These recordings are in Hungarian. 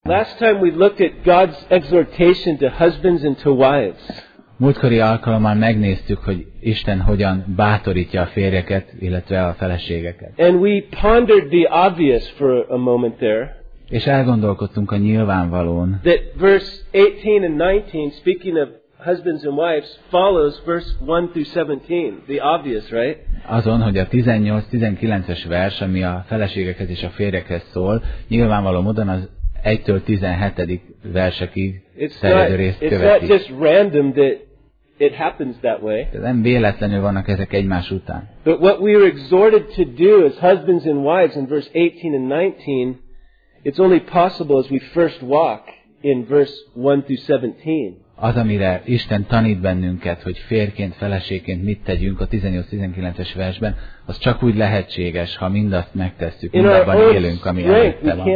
Last time we looked at God's exhortation to husbands and to wives. Múltkori alkalommal megnéztük, hogy Isten hogyan bátorítja a férjeket, illetve a feleségeket. And we pondered the obvious for a moment there. És elgondolkodtunk a nyilvánvalón. That verse 18 and 19, speaking of husbands and wives, follows verse 1 through 17. The obvious, right? Azon, hogy a 18-19-es vers, ami a feleségekhez és a férjekhez szól, nyilvánvaló módon az 1-től 17. versekig terjedő részt követi. It's not just random that it happens that way. Nem véletlenül vannak ezek egymás után. But what we are exhorted to do as husbands and wives in verse 18 and 19, it's only possible as we first walk in verse 1 through 17. Az, amire Isten tanít bennünket, hogy férként, feleségként mit tegyünk a 18-19-es versben, az csak úgy lehetséges, ha mindazt megtesszük, mindabban élünk, ami előtte van.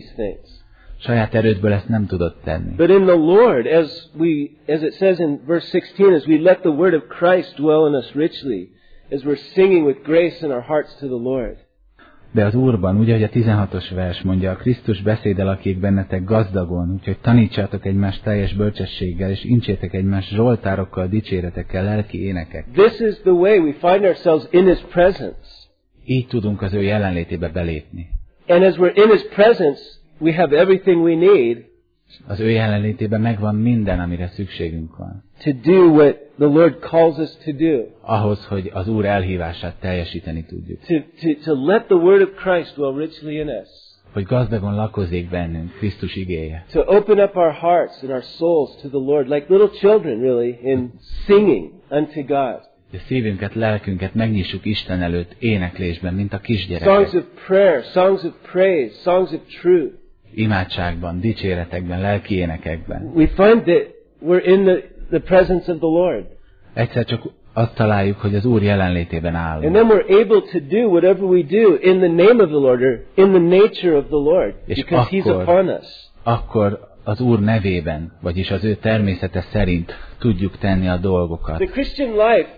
Saját erődből ezt nem tudod tenni. But in the Lord, as it says in verse 16, as we let the word of Christ dwell in us richly, as we're singing with grace in our hearts to the Lord. De az Úrban, ugye, hogy a 16-os vers mondja, a Krisztus beszéde lakik bennetek gazdagon, úgyhogy tanítsátok egymást teljes bölcsességgel, és incsétek egymást zsoltárokkal, dicséretekkel, lelki énekek. This is the way we find ourselves in His presence. Így tudunk az ő jelenlétébe belépni. And as we're in His presence, we have everything we need. Az ő jelenlétében megvan minden, amire szükségünk van. To do what the Lord calls us to do. Ahhoz, hogy az Úr elhívását teljesíteni tudjuk. To let the word of Christ dwell richly in us. Hogy gazdagon lakozzék bennünk Krisztus igéje. To open up our hearts and our souls to the Lord, like little children really, in singing unto God. De szívünket, lelkünket megnyissuk Isten előtt éneklésben, mint a kisgyerekek. Songs of prayer, songs of praise, songs of truth. Imádságban, dicséretekben, lelki énekekben. We find that we're in the presence of the Lord. Egyszer csak azt találjuk, hogy az Úr jelenlétében állunk. And then we're able to do whatever we do in the name of the Lord, or in the nature of the Lord, because He's upon us. Akkor az Úr nevében, vagyis az ő természete szerint tudjuk tenni a dolgokat. The Christian life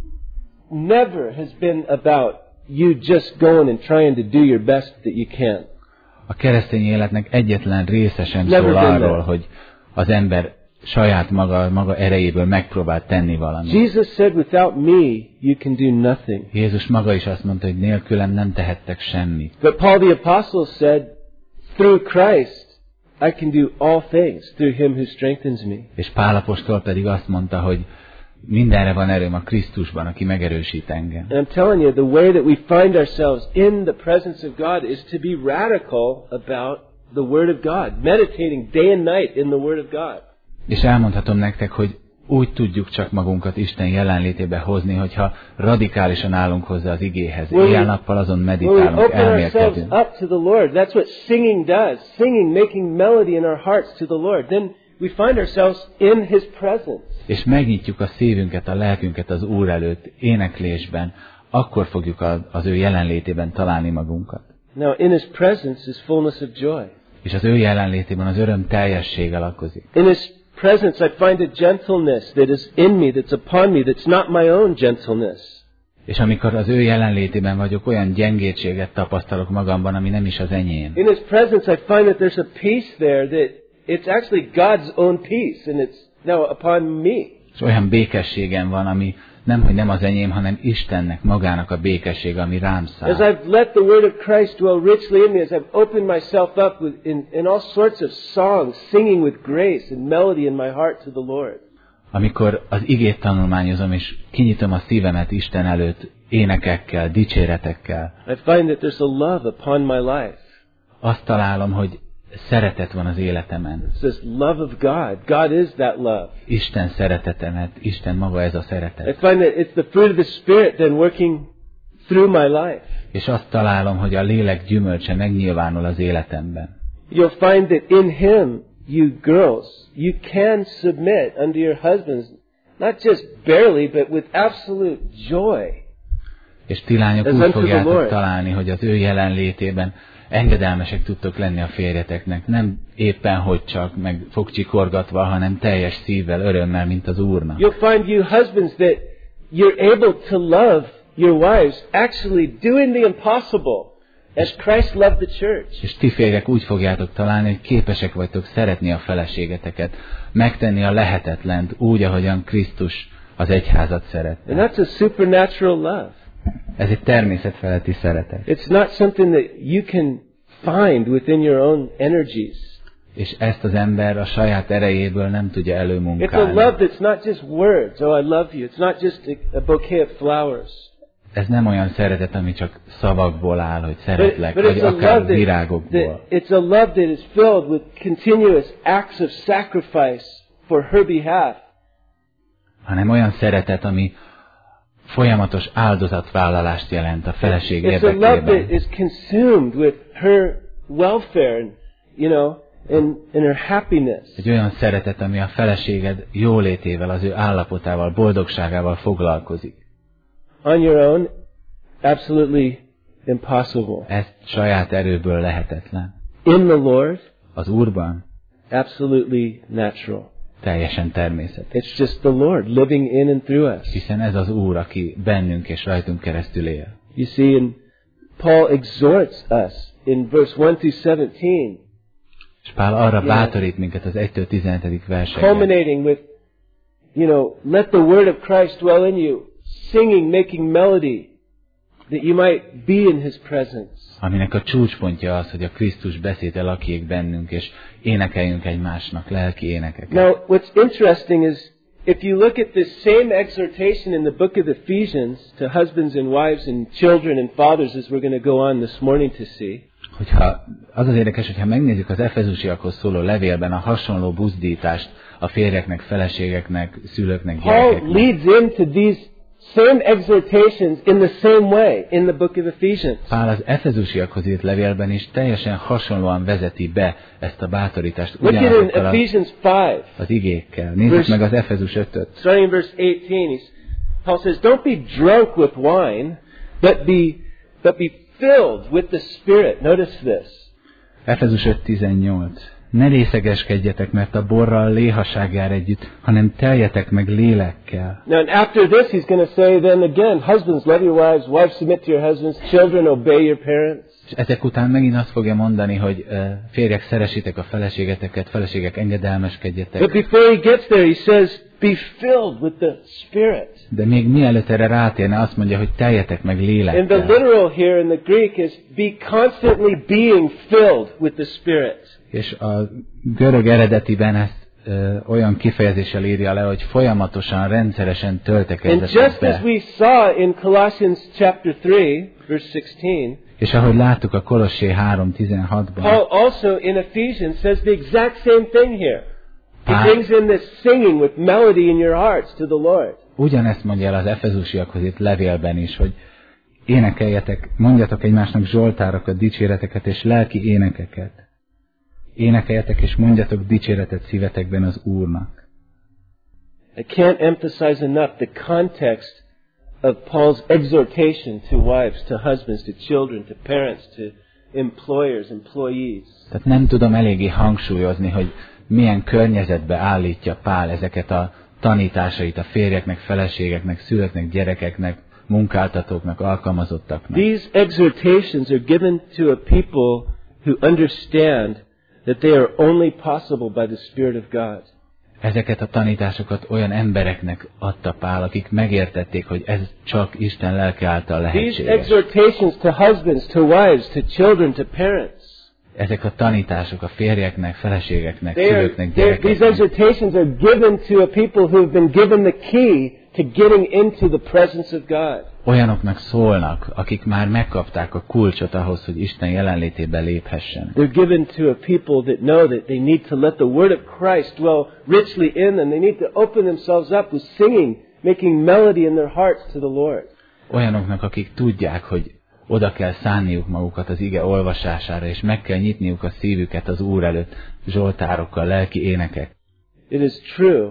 never has been about you just going and trying to do your best that you can. A keresztény életnek egyetlen része sem szól arról, hogy az ember saját maga erejéből megpróbál tenni valamit. Jesus said, without me, you can do nothing. Jézus maga is azt mondta, hogy nélkülem nem tehettek semmit. But Paul the Apostle said, through Christ, I can do all things, through Him who strengthens me. És Pál apostol pedig azt mondta, hogy mindenre van erőm a Krisztusban, aki megerősít engem. And I'm telling you, the way that we find ourselves in the presence of God is to be radical about the Word of God, meditating day and night in the Word of God. És elmondhatom nektek, hogy úgy tudjuk csak magunkat Isten jelenlétébe hozni, hogyha radikálisan állunk hozzá az igéhez. Éjjel-nappal azon meditálunk, elmélkedünk. Up to the Lord. That's what singing does. Singing, making melody in our hearts to the Lord. Then we find ourselves in His presence. És megnyitjuk a szívünket, a lelkünket az Úr előtt éneklésben, akkor fogjuk az ő jelenlétében találni magunkat. Now in His presence is fullness of joy. És az ő jelenlétében az öröm teljessége lakozik. In His presence I find a gentleness that is in me, that's upon me, that's not my own gentleness. És amikor az ő jelenlétében vagyok, olyan gyengétséget tapasztalok magamban, ami nem is az enyém. In His presence I find that there's a peace there that it's actually God's own peace, and it's now upon me. És olyan békességem van, ami hogy nem az enyém, hanem Istennek magának a békessége, ami rám száll. As I've let the word of Christ dwell richly in me, as I've opened myself up in all sorts of songs, singing with grace and melody in my heart to the Lord. Amikor az igét tanulmányozom, és kinyitom a szívemet Isten előtt énekekkel, dicséretekkel, I find that there's a love upon my life. Azt találom, hogy szeretet van az életemen. It's this love of God. God is that love. Isten szeretetemet, Isten maga ez a szeretet. I find that it's the fruit of the Spirit then working through my life. És azt találom, hogy a lélek gyümölcse megnyilvánul az életemben. You'll find that in Him, you girls, you can submit under your husbands, not just barely, but with absolute joy. És ti lányok úgy fogjátok találni, hogy az ő jelenlétében engedelmesek tudtok lenni a férjeteknek, nem éppen hogy csak, meg fogcsikorgatva, hanem teljes szívvel, örömmel, mint az Úrnak. You'll find, you husbands, that you're able to love your wives, actually doing the impossible. as Christ loved the church. És ti férjek úgy fogjátok találni, hogy képesek vagytok szeretni a feleségeteket, megtenni a lehetetlent úgy, ahogyan Krisztus az egyházat szerette. And that's a supernatural love. Ez egy természetfeletti szeretet. It's not something that you can find within your own energies. És ezt az ember a saját erejéből nem tudja It's a előmunkálni. love that's not just words, oh I love you. It's not just a bouquet of flowers. Ez nem olyan szeretet, ami csak szavakból áll, hogy szeretlek, But vagy it's a akár love virágokból. it's a love that is filled with continuous acts of sacrifice for her behalf. Hanem olyan szeretet, ami folyamatos áldozatvállalást jelent a feleség It's a love that érdekében. is consumed with her welfare and, and her happiness. Egy olyan szeretet, ami a feleséged jólétével, az ő állapotával, boldogságával foglalkozik. On your own, absolutely impossible. Ez saját erőből lehetetlen. In the Lord, Az Úrban absolutely natural. teljesen természetes. It's just the Lord living in and through us. Hiszen ez az Úr, aki bennünk és rajtunk keresztül él. You see, and Paul exhorts us in verse 1-17. És Pál arra bátorít minket az 1-15. versekben. Culminating with, let the word of Christ dwell in you, singing, making melody, that you might be in His presence. Aminek a csúcspontja az, hogy a Krisztus beszéde lakjék bennünk, és énekeljünk egymásnak lelki énekeket. Now, what's interesting is, if you look at this same exhortation in the book of Ephesians to husbands and wives and children and fathers, as we're going to go on this morning to see, Hogyha az az érdekes, hogyha megnézzük az Efezusiakhoz szóló levélben a hasonló buzdítást a férjeknek, feleségeknek, szülőknek, Paul gyerekeknek. leads into these same exhortations in the same way in the book of Ephesians. Pál az Efezusiakhoz írt levélben is teljesen hasonlóan vezeti be ezt a bátorítást Look at in ugyanazokkal Ephesians 5, az igékkel. Nézzük meg az Efezus 5-öt. starting in verse 18. Paul says, "Don't be drunk with wine, but be filled with the Spirit." Notice this. Efezus 5:18. Ne részegeskedjetek, mert a borral léhaság jár együtt, hanem teljetek meg lélekkel. Now, and after this, he's going to say then again, husbands, love your wives, wives, submit to your husbands, children, obey your parents. És ezek után megint azt fogja mondani, hogy férjek, szeressétek a feleségeteket, feleségek, engedelmeskedjetek. But before he gets there, he says, be filled with the Spirit. De még mielőtt erre rátérne, azt mondja, hogy teljetek meg And the lélekkel. literal here in the Greek is be constantly being filled with the Spirit. És a görög eredetiben ezt olyan kifejezéssel írja le, hogy folyamatosan, rendszeresen And töltekezzetek just as be. we saw in Colossians chapter 3, verse 16, És ahogy láttuk a Kolossé 3:16-ban, Paul also in Ephesians says the exact same thing here. He Ah. brings in this singing with melody in your hearts to the Lord. ugyanezt mondja el az Efezusiakhoz itt levélben is, hogy énekeljetek, mondjatok egymásnak zsoltárokat, dicséreteket és lelki énekeket. Énekeljetek és mondjatok dicséretet szívetekben az Úrnak. I can't emphasize enough the context of Paul's exhortation to wives, to husbands, to children, to parents, to employers, employees. Tehát nem tudom eléggé hangsúlyozni, hogy milyen környezetbe állítja Pál ezeket a tanításait a férjeknek, feleségeknek, szülőknek, gyerekeknek, munkáltatóknak, alkalmazottaknak. These exhortations are given to a people who understand that they are only possible by the Spirit of God. Ezeket a tanításokat olyan embereknek adta Pál, akik megértették, hogy ez csak Isten lelke által These lehetséges. exhortations to husbands, to wives, to children, to parents, Ezek a tanítások a férjeknek, feleségeknek, these szülőknek, gyerekeknek. exhortations are given to a people who have been given the key to getting into the presence of God. Olyanoknak szólnak, akik már megkapták a kulcsot ahhoz, hogy Isten jelenlétébe léphessenek. They're given to a people that know that they need to let the word of Christ dwell richly in them. They need to open themselves up with singing, making melody in their hearts to the Lord. Olyanoknak, akik tudják, hogy oda kell szánniuk magukat az ige olvasására, és meg kell nyitniuk a szívüket az Úr előtt zsoltárokkal, lelki énekek. It is true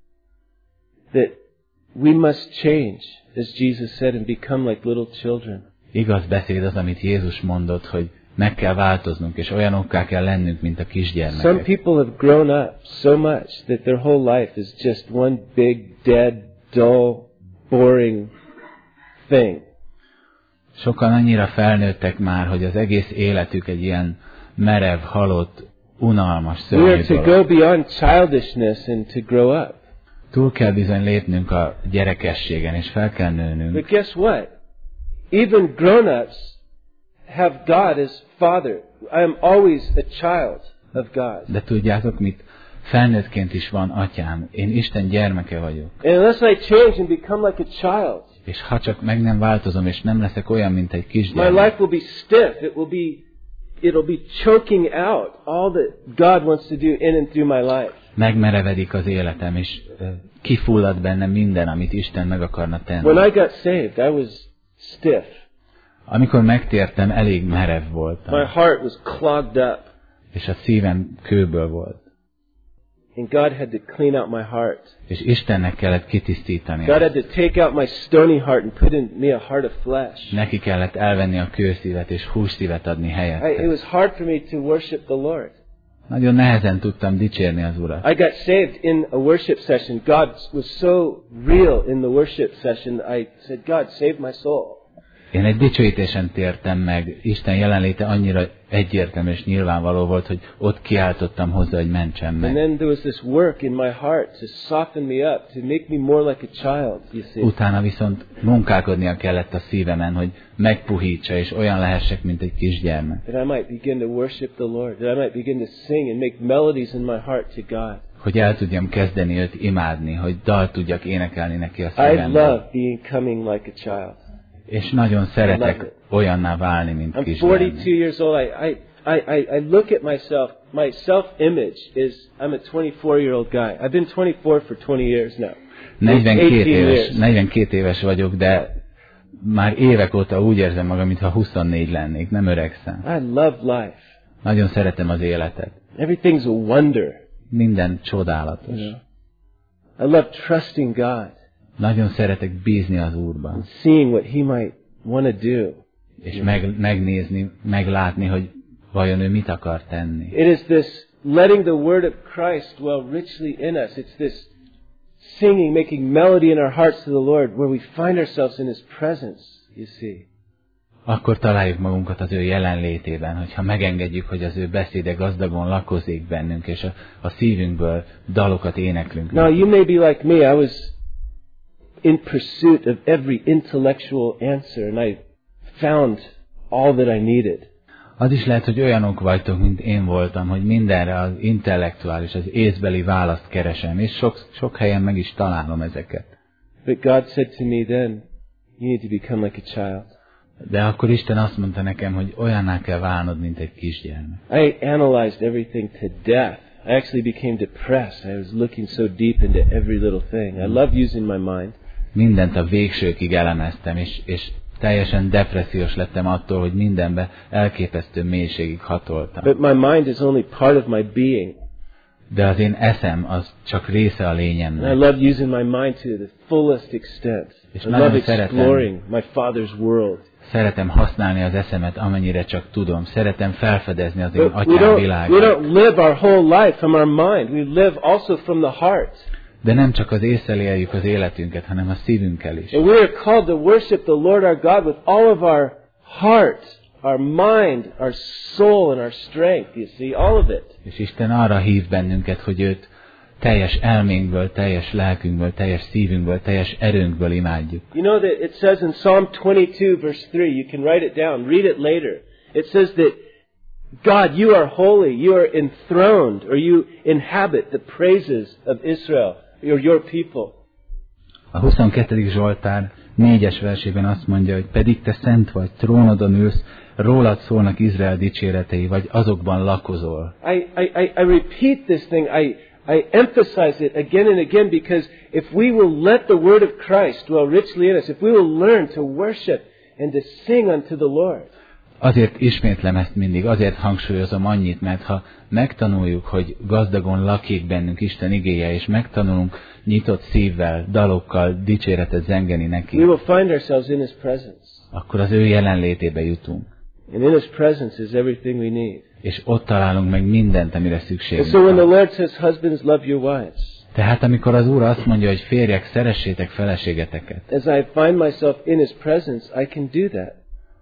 that we must change, as Jesus said, and become like little children. Igaz beszéd az, amit Jézus mondott, hogy meg kell változnunk, és olyanokká kell lennünk, mint a Some kisgyermekek. people have grown up so much that their whole life is just one big, dead, dull, boring thing. Sokan annyira felnőttek már, hogy az egész életük egy ilyen merev, halott, unalmas, szörnyű dolog. We are to go beyond childishness and to grow up. Túl kell bizony lépnünk a gyerekességen, és fel kell nőnünk. But guess what? Even grown-ups have God as Father. I am always a child of God. De tudjátok mit? Felnőttként is van atyám. Én Isten gyermeke vagyok. And unless I change and become like a child, és ha csak meg nem változom, és nem leszek olyan, mint egy kisgyermek, my life will be stiff. It'll be choking out all that God wants to do in and through my life. Megmerevedik az életem, és kifullad bennem minden, amit Isten meg akarna tenni. When I got saved, I was stiff. Amikor megtértem, elég merev voltam. My heart was clogged up. És a szívem kőből volt. And God had to clean out my heart. És Istennek kellett kitisztítani. God had to take out my stony heart and put in me a heart of flesh. Neki kellett elvenni a kőszívet és hússzívet adni helyette. It was hard for me to worship the Lord. Nagyon nehezen tudtam dicsérni az Urat. I got saved in a worship session. God was so real in the worship session. I said, God, save my soul. Én egy dicsőítésen tértem meg. Isten jelenléte annyira egyértelmű és nyilvánvaló volt, hogy ott kiáltottam hozzá, hogy mentsem meg. And then there was this work in my heart to soften me up, to make me more like a child, you see. Utána viszont munkálkodnia kellett a szívemen, hogy megpuhítsa, és olyan lehessek, mint egy kisgyermek. That I might begin to worship the Lord, that I might begin to sing and make melodies in my heart to God. Hogy el tudjam kezdeni őt imádni, hogy dalt tudjak énekelni neki a szívemben. I love becoming like a child. És nagyon szeretek olyanná válni, mint I'm kisgyermek. 42 years old. I look at myself. My self-image is I'm a 24-year-old guy. I've been 24 for 20 years now. 42 éves vagyok, de már évek óta úgy érzem magam, mintha 24 lennék, nem öregszem. I love life. Nagyon szeretem az életet. Everything's a wonder. Minden csodálatos. You know? I love trusting God. Nagyon szeretek bízni az Úrban. Seeing what He might want to do. És megnézni, meglátni, hogy vajon ő mit akar tenni. It is this letting the word of Christ dwell richly in us. It's this singing, making melody in our hearts to the Lord, where we find ourselves in His presence, you see. Akkor találjuk magunkat az ő jelenlétében, hogyha megengedjük, hogy az ő beszéde gazdagon lakozik bennünk, és a szívünkből dalokat éneklünk. Now you may be like me. I was in pursuit of every intellectual answer, and I found all that I needed. Az is lehet, hogy olyanok vagytok, mint én voltam, hogy mindenre az intellektuális, az észbeli választ keresem, és sok helyen meg is találom ezeket. But God said to me then, you need to become like a child. De akkor Isten azt mondta nekem, hogy olyanná kell válnod, mint egy kisgyermek. I analyzed everything to death. I actually became depressed. I was looking so deep into every little thing. I love using my mind. Mindent a végsőkig elemeztem, és teljesen depressziós lettem attól, hogy mindenbe elképesztő mélységig hatoltam. But my mind is only part of my being. De az én eszem az csak része a lényemnek. And I love using my mind to the fullest extent. És I love exploring my Father's world. Szeretem használni az eszemet, amennyire csak tudom. Szeretem felfedezni az én atyám világát. We don't live our whole life from our mind. We live also from the heart. De nem csak az ésszel éljük az életünket, hanem a szívünkkel is. And we are called to worship the Lord our God with all of our heart, our mind, our soul and our strength. You see, all of it. És Isten arra hív bennünket, hogy őt teljes elménkből, teljes lelkünkből, teljes szívünkből, teljes erőnkből imádjuk. You know that it says in Psalm 22 verse 3, you can write it down, read it later. It says that God, you are holy, you are enthroned, or you inhabit the praises of Israel, or your people. A 22. Zsoltár 4-es versében azt mondja, hogy pedig te szent vagy, trónodon ülsz, rólad szólnak Izrael dicséretei, vagy azokban lakozol. I repeat this thing, I emphasize it again and again, because if we will let the word of Christ dwell richly in us, if we will learn to worship and to sing unto the Lord. Azért ismétlem ezt mindig, azért hangsúlyozom annyit, mert ha megtanuljuk, hogy gazdagon lakik bennünk Isten igéje, és megtanulunk nyitott szívvel, dalokkal dicséretet zengeni neki, we will find ourselves in His presence. Akkor az ő jelenlétébe jutunk. And in His presence is everything we need. És ott találunk meg mindent, amire szükségünk So when the van. Lord says, husbands, love your wives. Tehát amikor az Úr azt mondja, hogy férjek, szeressétek feleségeteket. As I find myself in His presence, I can do that.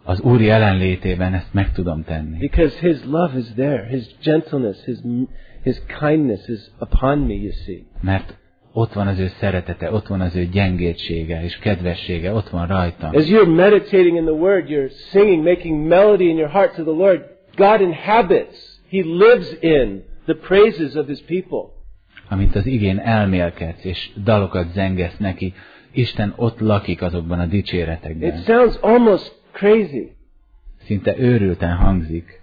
az Úr jelenlétében ezt meg tudom tenni. Because His love is there, His gentleness, His kindness is upon me, you see. Mert ott van az ő szeretete, ott van az ő gyengétsége és kedvessége, ott van rajtam. As you're meditating in the Word, you're singing, making melody in your heart to the Lord. God inhabits, He lives in the praises of His people. Amint az igén elmélkedsz és dalokat zengesz neki, Isten ott lakik azokban a dicséretekben. It sounds almost crazy. Szinte őrülten hangzik.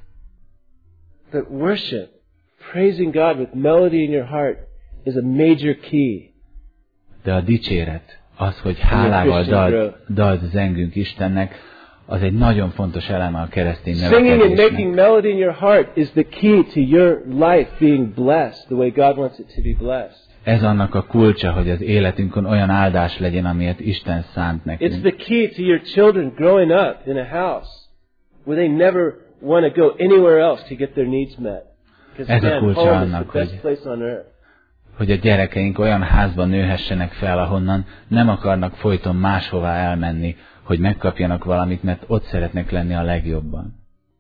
But worship, praising God with melody in your heart, is a major key. De a dicséret, az, hogy hálával dalt zengünk Istennek, az egy nagyon fontos eleme a keresztény növekedésnek. Singing and making melody in your heart is the key to your life being blessed the way God wants it to be blessed. Ez annak a kulcsa, hogy az életünkön olyan áldás legyen, amilyet Isten szánt nekünk. It's the key to your children growing up in a house where they never want to go anywhere else to get their needs met. Ez a kulcsa annak, hogy a gyerekeink olyan házban nőhessenek fel, ahonnan nem akarnak folyton máshová elmenni, hogy megkapjanak valamit, mert ott szeretnek lenni a legjobban.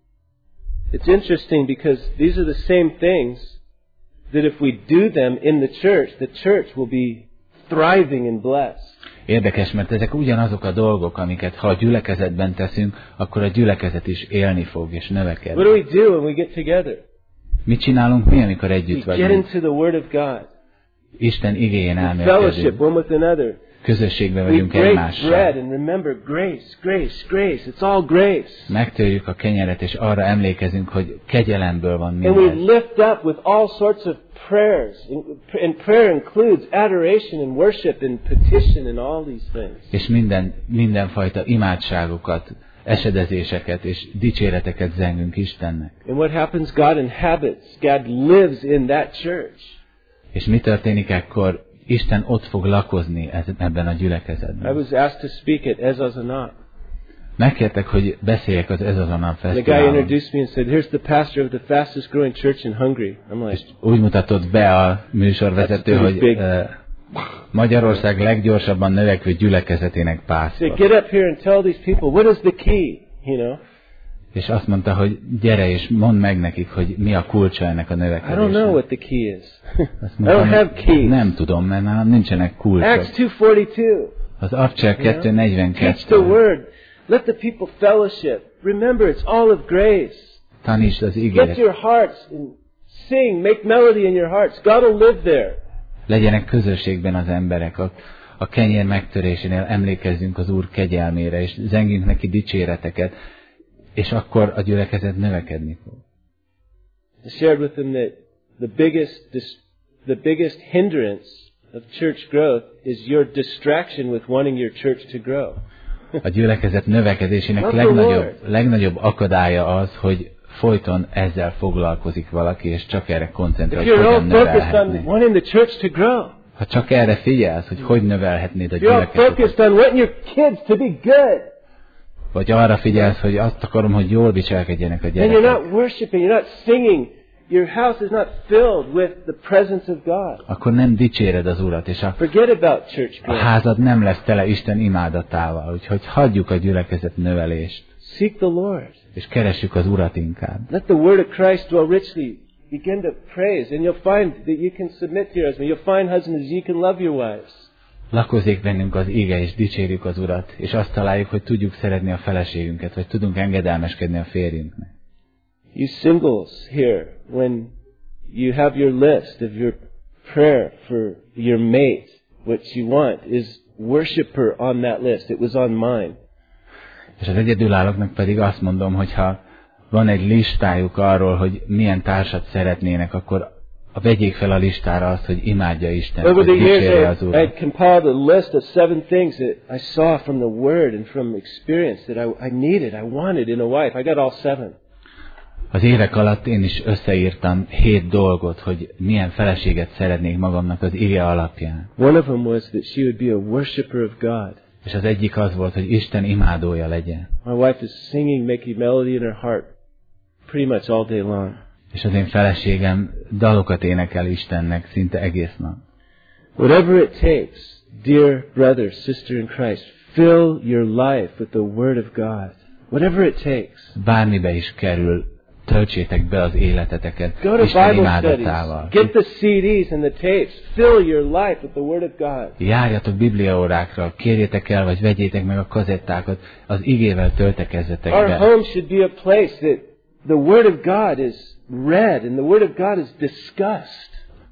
It's interesting because these are the same things that if we do them in the church will be thriving and blessed. Érdekes, mert ezek ugyanazok a dolgok, amiket ha a gyülekezetben teszünk, akkor a gyülekezet is élni fog és növekedni. What do we do when we get together? Mit csinálunk mi, amikor együtt vagyunk? We get into the Word of God. Isten igéjén elmélkedünk. Fellowship one with another. Közösségben vagyunk egymással. Bread and remember grace, grace, grace. It's all grace. Megtörjük a kenyeret, és arra emlékezünk, hogy kegyelemből van minden. And we lift up with all sorts of prayers. And prayer includes adoration and worship and petition and all these things. És mindenfajta imádságokat, esedezéseket és dicséreteket zengünk Istennek. And what happens? God inhabits. God lives in that church. És mi történik ekkor? Isten ott fog lakozni ebben a gyülekezetben. I was asked to speak at Ez az a Nap. Megkértek, hogy beszéljek az Ez az a Nap fesztiválon. The guy introduced me and said, "Here's the pastor of the fastest growing church in Hungary." I'm like, úgy mutatott be a műsorvezető, hogy Magyarország leggyorsabban növekvő gyülekezetének pásztor. Get up here and tell these people what is the key, you know? És azt mondta, hogy gyere és mondd meg nekik, hogy mi a kulcsa ennek a növekedésnek. I don't know what the key is. I don't have keys. Nem tudom, mert nálam nincsenek kulcsok. Acts 2:42. Az Apostolok 2:42. Teach the word. Let the people fellowship. Remember, it's all of grace. Tanítsd az igét. Lift your hearts and sing, make melody in your hearts. God will live there. Legyenek közösségben az emberek. A kenyér megtörésénél emlékezzünk az Úr kegyelmére, és zengjünk neki dicséreteket. És akkor a gyülekezet növekedni fog. I shared with them that the biggest hindrance of church growth is your distraction with wanting your church to grow. A gyülekezet növekedésének legnagyobb akadálya az, hogy folyton ezzel foglalkozik valaki, és csak erre koncentrál, hogy hogyan növelhetné. Ha csak erre figyelsz, hogy növelhetnéd a gyülekezetet. Vagy arra figyelsz, hogy azt akarom, hogy jól viselkedjenek a gyerekek. And you're not worshiping, you're not singing. Your house is not filled with the presence of God. Akkor nem dicséred az Urat, és a házad nem lesz tele Isten imádatával. Úgyhogy hagyjuk a gyülekezet növelést. Seek the Lord. És keressük az Urat inkább. Let the word of Christ dwell richly. Begin to praise, and you'll find that you can submit to your husband. You'll find husbands you can love your wives. Lakozik bennünk az ige, és dicsérjük az Urat, és azt találjuk, hogy tudjuk szeretni a feleségünket, vagy tudunk engedelmeskedni a férjünknek. You singles here, when you have your list of your prayer for your mate, what you want is worship her on that list. It was on mine. És az egyedülállóknak pedig azt mondom, hogy ha van egy listájuk arról, hogy milyen társat szeretnének, akkor vegyék fel a listára azt, hogy imádja Istent, hogy dicsérje az Urat. I compiled a list of 7 things that I saw from the Word and from experience that I needed, I wanted in a wife. I got all 7. Az évek alatt én is összeírtam 7 dolgot, hogy milyen feleséget szeretnék magamnak az ige alapján. One of them was that she would be a worshipper of God. És az egyik az volt, hogy Isten imádója legyen. My wife is singing, making melody in her heart pretty much all day long. És az én feleségem dalokat énekel Istennek szinte egész nap. Whatever it takes, dear brother, sister in Christ, fill your life with the Word of God. Whatever it takes. Bármibe is kerül, töltsétek be az életeteket Go to Isten Bible studies. imádatával. Get the CDs and the tapes. Fill your life with the Word of God. Járjatok bibliaórákra, kérjétek el, vagy vegyétek meg a kazettákat, az igével töltekezzetek Our be. home should be a place that the Word of God is read and the Word of God is discussed.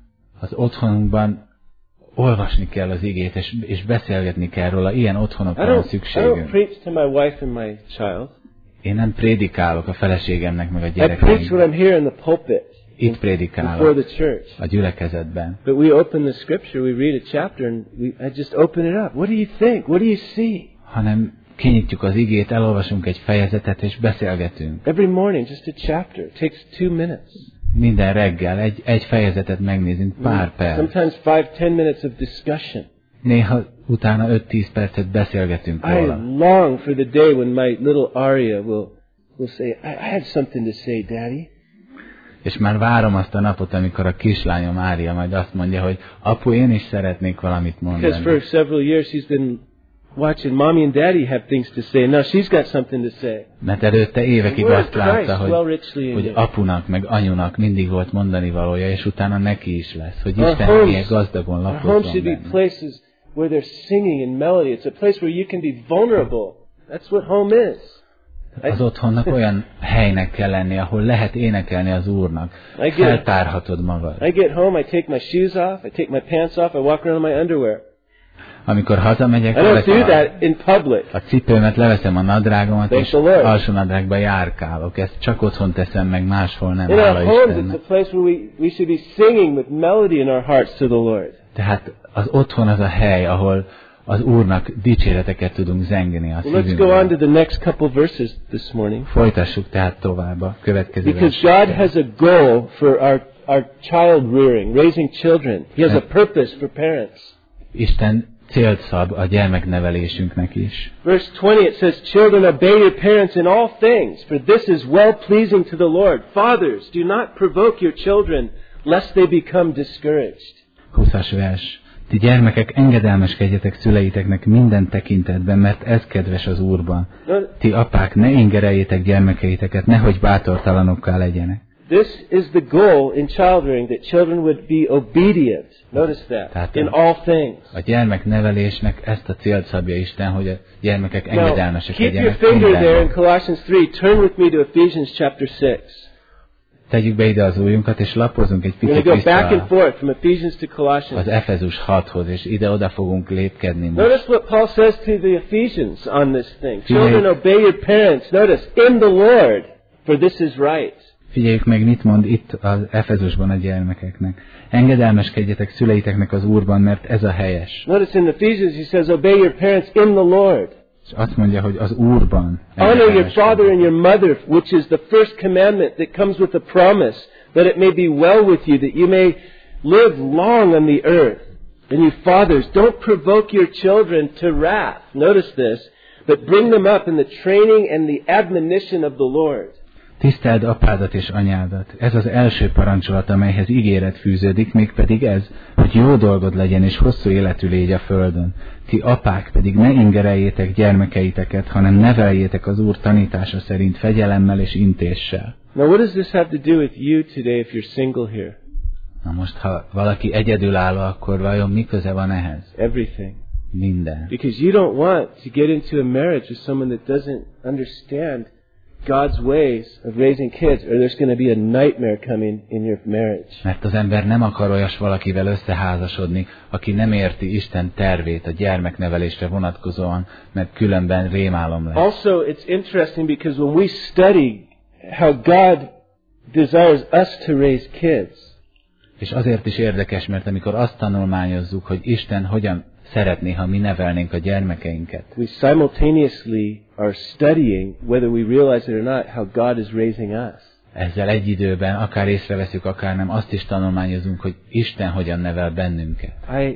Az otthonunkban olvasni kell az igét, és beszélgetni kell róla. Ilyen otthonokra van I don't szükségünk. preach to my wife and my child. Én nem prédikálok a feleségemnek, meg a I preach when gyerekeimnek. I'm here in the pulpit. Itt Before prédikálok the church. a gyülekezetben. But we open the scripture, we read a chapter, and I just open it up. What do you think? What do you see? Hanem kinyitjuk az igét, elolvasunk egy fejezetet, és beszélgetünk. Every morning, just a chapter. It takes 2 minutes. Minden reggel egy fejezetet megnézünk, pár perc. Sometimes 5-10 minutes of discussion. Néha utána 5-10 percet beszélgetünk I róla. long for the day when my little Arya will say, I have something to say, Daddy. És már várom azt a napot, amikor a kislányom Ária majd azt mondja, hogy apu, én is szeretnék valamit Because for mondani. several years she's been watching Mommy and Daddy have things to say. Now she's got something to say. Mert előtte évekig The word azt of Christ látta, dwell richly in hogy you. apunak, meg anyunak mindig volt mondani valója, és utána neki is lesz, hogy Our Isten milyen homes gazdagon Our homes lakozzon should be benne. places where they're singing in melody. It's a place where you can be vulnerable. That's what home is. Az otthonnak olyan helynek kell lenni, ahol lehet énekelni az Úrnak. Feltárhatod magad. I get home, I take my shoes off, I take my pants off, I walk around in my underwear. Amikor hazamegyek, I don't do that in public. a cipőmet, leveszem a nadrágomat, Thank és the Lord. alsó nadrágba járkálok. Ezt csak otthon teszem meg, máshol nem. In our Hála homes, it's Istennek. a place where we should be singing with melody in our hearts to the Lord. Tehát az otthon az a hely, ahol az Úrnak dicséreteket tudunk zengeni a Well, let's go on to szívünkben. the next couple verses this morning. Folytassuk tehát tovább a következő Because verset. God has a goal for our child rearing, raising children. He has a purpose for parents. Isten célt szab a gyermeknevelésünknek is. Verse 20, it says, Children, obey your parents in all things, for this is well-pleasing to the Lord. Fathers, do not provoke your children, lest they become discouraged. 20-as vers. Ti gyermekek, engedelmeskedjetek szüleiteknek minden tekintetben, mert ez kedves az Úrban. Ti apák, ne ingereljétek gyermekeiteket, nehogy bátortalanokká legyenek. This is the goal in child rearing, that children would be obedient. Notice that. In all things. A gyermeknevelésnek ezt a célt szabja Isten, hogy a gyermekek Now, engedelmesek keep your legyenek finger there in mindenben. Colossians 3. Turn with me to Ephesians chapter 6. Tegyük be ide az ujjunkat, és lapozunk egy We're picit going to go back and vissza forth from Ephesians to Colossians. az Efezus 6-hoz, és ide-oda fogunk lépkedni most. Notice what Paul says to the Ephesians on this thing. Children, obey your parents. Notice, in the Lord, for this is right. Figyeljük meg, mit mond itt az Efezusban a gyermekeknek. Engedelmeskedjetek szüleiteknek az Úrban, mert ez a helyes. Notice in Ephesians he says, obey your parents in the Lord. És azt mondja, hogy az Úrban. Honor your father and your mother, which is the first commandment that comes with a promise, that it may be well with you, that you may live long on the earth. And you fathers, don't provoke your children to wrath. Notice this, but bring them up in the training and the admonition of the Lord. Tiszteld apádat és anyádat. Ez az első parancsolat, amelyhez ígéret fűződik, mégpedig ez, hogy jó dolgod legyen és hosszú életű légy a földön. Ti apák pedig ne ingereljétek gyermekeiteket, hanem neveljétek az Úr tanítása szerint fegyelemmel és intéssel. Now what does this have to do with you today if you're single here? Na most, ha valaki egyedülálló, akkor vajon mi köze van ehhez? Everything. Minden. Because you don't want to get into a marriage with someone that doesn't understand God's ways of raising kids, or there's going to be a nightmare coming in your marriage. Mert az ember nem akar olyas valakivel összeházasodni, aki nem érti Isten tervét a gyermeknevelésre vonatkozóan, mert különben rémálom lesz. Also, it's interesting because when we study how God desires us to raise kids, És azért is érdekes, mert amikor azt tanulmányozzuk, hogy Isten hogyan szeretné, ha mi nevelnénk a gyermekeinket, we simultaneously are studying, whether we realize it or not, how God is raising us. ezzel egy időben, akár észreveszünk, akár nem, azt is tanulmányozunk, hogy Isten hogyan nevel bennünket. I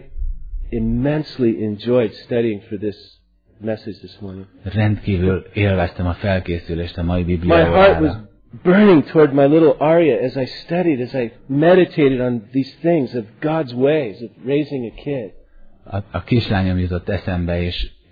immensely enjoyed studying for this message this morning. Rendkívül élveztem a felkészülést a mai My heart was Bibliaórára. burning toward my little Arya as I studied, as I meditated on these things of God's ways of raising a kid. A kislányom jutott eszembe,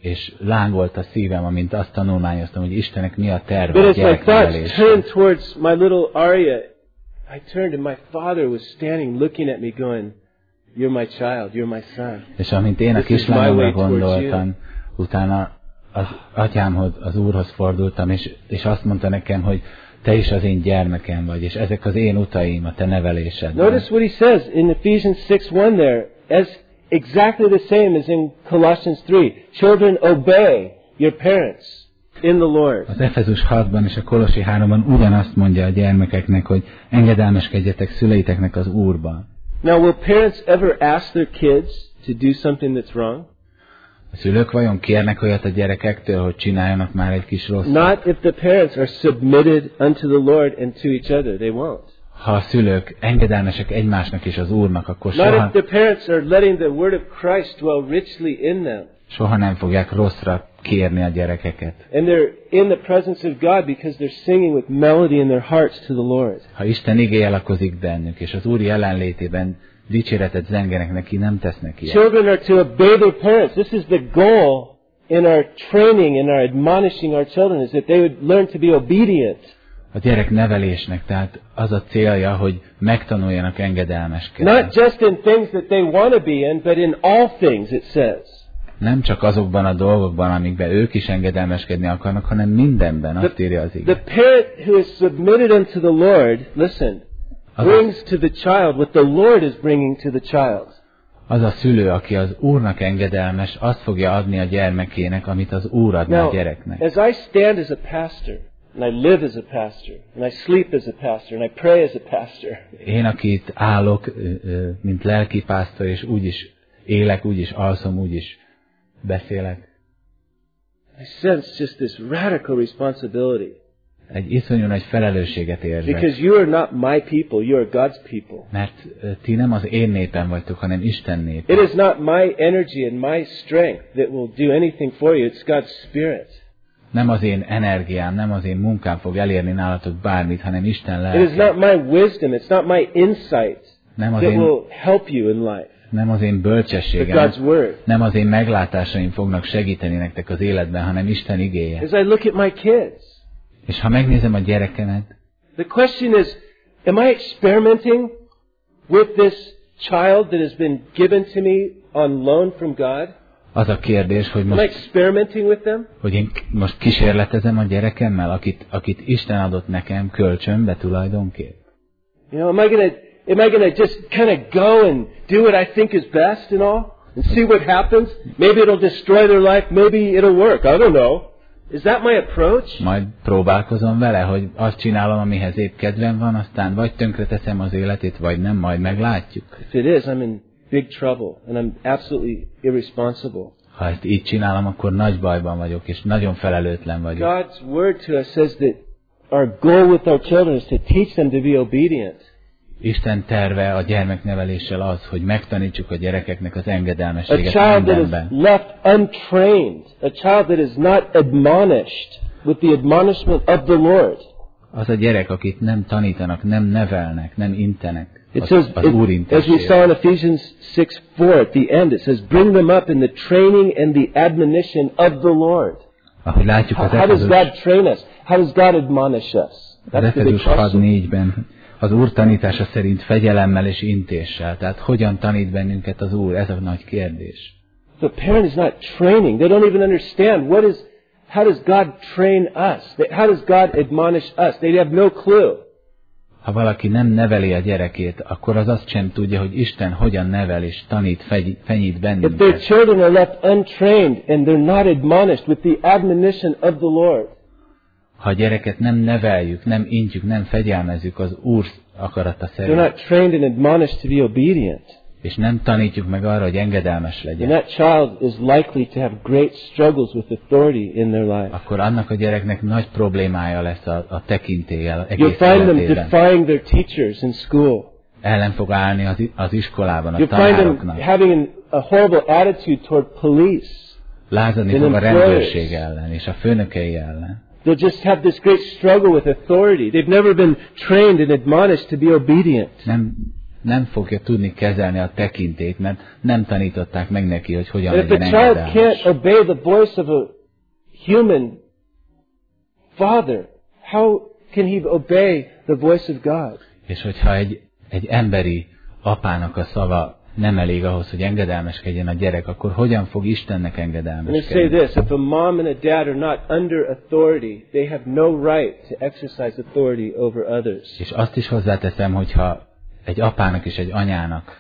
és lángolt a szívem, amint azt tanulmányoztam, hogy Istennek mi a terve a But as my thoughts gyereknevelésre. turned towards my little Arya, I turned and my father was standing looking at me going, "You're my child, you're my son." És amint én a This is my kislányomra way towards gondoltam, utána az atyámhoz, az Úrhoz fordultam, és azt mondta nekem, hogy te is az én gyermekem vagy, és ezek az én utaim, a te nevelésed. Notice what he says in Ephesians 6:1 there, as exactly the same as in Colossians 3. Children, obey your parents in the Lord. Az Efezus 6-ban és a Kolossi 3-ban ugyanazt mondja a gyermekeknek, hogy engedelmeskedjetek szüleiteknek az Úrban. Now, will parents ever ask their kids to do something that's wrong? A szülők vajon kérnek olyat a gyerekektől, hogy csináljanak már egy kis rosszat? Not if the parents are submitted unto the Lord and to each other. They won't. Ha a szülők engedelmesek egymásnak és az Úrnak, akkor Not if the parents are letting the word of Christ dwell richly in them. soha nem fogják rosszra kérni a gyerekeket. And they're in the presence of God because they're singing with melody in their hearts to the Lord. Ha Isten igéje lakozik bennük, és az Úr jelenlétében dicséretet zengenek neki, nem tesznek ilyet. Children are to obey their parents. This is the goal in our training, in our admonishing our children, is that they would learn to be obedient. A gyerek nevelésnek, tehát az a célja, hogy megtanuljanak engedelmeskedni. Not just in things that they want to be in, but in all things, it says. Nem csak azokban a dolgokban, amikben ők is engedelmeskedni akarnak, hanem mindenben, azt írja az ige. The parent who is submitted unto the Lord, listen, brings to the child what the Lord is bringing to the child. Az a szülő, aki az Úrnak engedelmes, azt fogja adni a gyermekének, amit az Úr adna a gyereknek. As I stand as a pastor, and I live as a pastor, and I sleep as a pastor, and I pray as a pastor. Én, aki itt állok, mint lelkipásztor, és úgy is élek, úgy is alszom, úgy is beszélek. I sense just this radical responsibility. Egy iszonyú nagy felelősséget érzek. Because you are not my people, you are God's people. Mert ti nem az én népem vagytok, hanem Isten népe. It is not my energy and my strength that will do anything for you, it's God's Spirit. Nem az én energiám, nem az én munkám fog elérni nálatok bármit, hanem Isten lelke. It is not my wisdom, it's not my insight that will help you in life. Nem az én bölcsességem, nem az én meglátásaim fognak segíteni nektek az életben, hanem Isten igéje. As I look at my kids, és ha megnézem a gyerekemet, the question is, am I experimenting with this child that has been given to me on loan from God? Az a kérdés, hogy am I experimenting with them? Hogy én most kísérletezem a gyerekemmel, akit Isten adott nekem kölcsönbe tulajdonképp. You know, am I going to just kind of go and do what I think is best and all? And see what happens? Maybe it'll destroy their life, maybe it'll work. I don't know. Is that my approach? Majd próbálkozom vele, hogy azt csinálom, amihez épp kedvem van, aztán vagy tönkreteszem az életét, vagy nem, majd meglátjuk. If it is, I'm in big trouble, and I'm absolutely irresponsible. Ha ezt így csinálom, akkor nagy bajban vagyok, és nagyon felelőtlen vagyok. God's word to us says that our goal with our children is to teach them to be obedient. Isten terve a gyermekneveléssel az, hogy megtanítsuk a gyerekeknek az engedelmességet mindenben. A child that is left untrained, a child that is not admonished with the admonishment of the Lord. Az a gyerek, akit nem tanítanak, nem nevelnek, nem intenek. It says, as we saw in Ephesians 6:4 at the end, it says, bring them up in the training and the admonition of the Lord. Ahogy látjuk az How does God train us? How does God admonish us? Az Efezus 6:4-ben az Úr tanítása szerint fegyelemmel és intéssel. Tehát hogyan tanít bennünket az Úr? Ez a nagy kérdés. The parent is not training. They don't even understand how does God train us? How does God admonish us? They have no clue. Ha valaki nem neveli a gyerekét, akkor az azt sem tudja, hogy Isten hogyan nevel és tanít, fenyít bennünket. If their children are left untrained and they're not admonished with the admonition of the Lord. Ha a gyereket nem neveljük, nem intjük, nem fegyelmezzük az Úr akarata szerint. They're not trained and admonished to be obedient. És nem tanítjuk meg arra, hogy engedelmes legyen. And that child is likely to have great struggles with authority in their life. Akkor annak a gyereknek nagy problémája lesz a tekintéllyel egész életében. You'll find them defying their teachers in school. Ellen fog állni az iskolában a tanároknak. You'll find them having a horrible attitude toward police. Lázadni fog a rendőrség ellen és a főnökei ellen. They'll just have this great struggle with authority. They've never been trained and admonished to be obedient. nem fogja tudni kezelni a tekintélyt, mert nem tanították meg neki, hogy hogyan And if legyen a child engedelmes. can't obey the voice of a human father, how can he obey the voice of God? És hogyha egy emberi apának a szava nem elég ahhoz, hogy engedelmeskedjen a gyerek, akkor hogyan fog Istennek And they say engedelmeskedni? this, if a mom and a dad are not under authority, they have no right to exercise authority over others. És azt is hozzáteszem, hogyha egy apának és egy anyának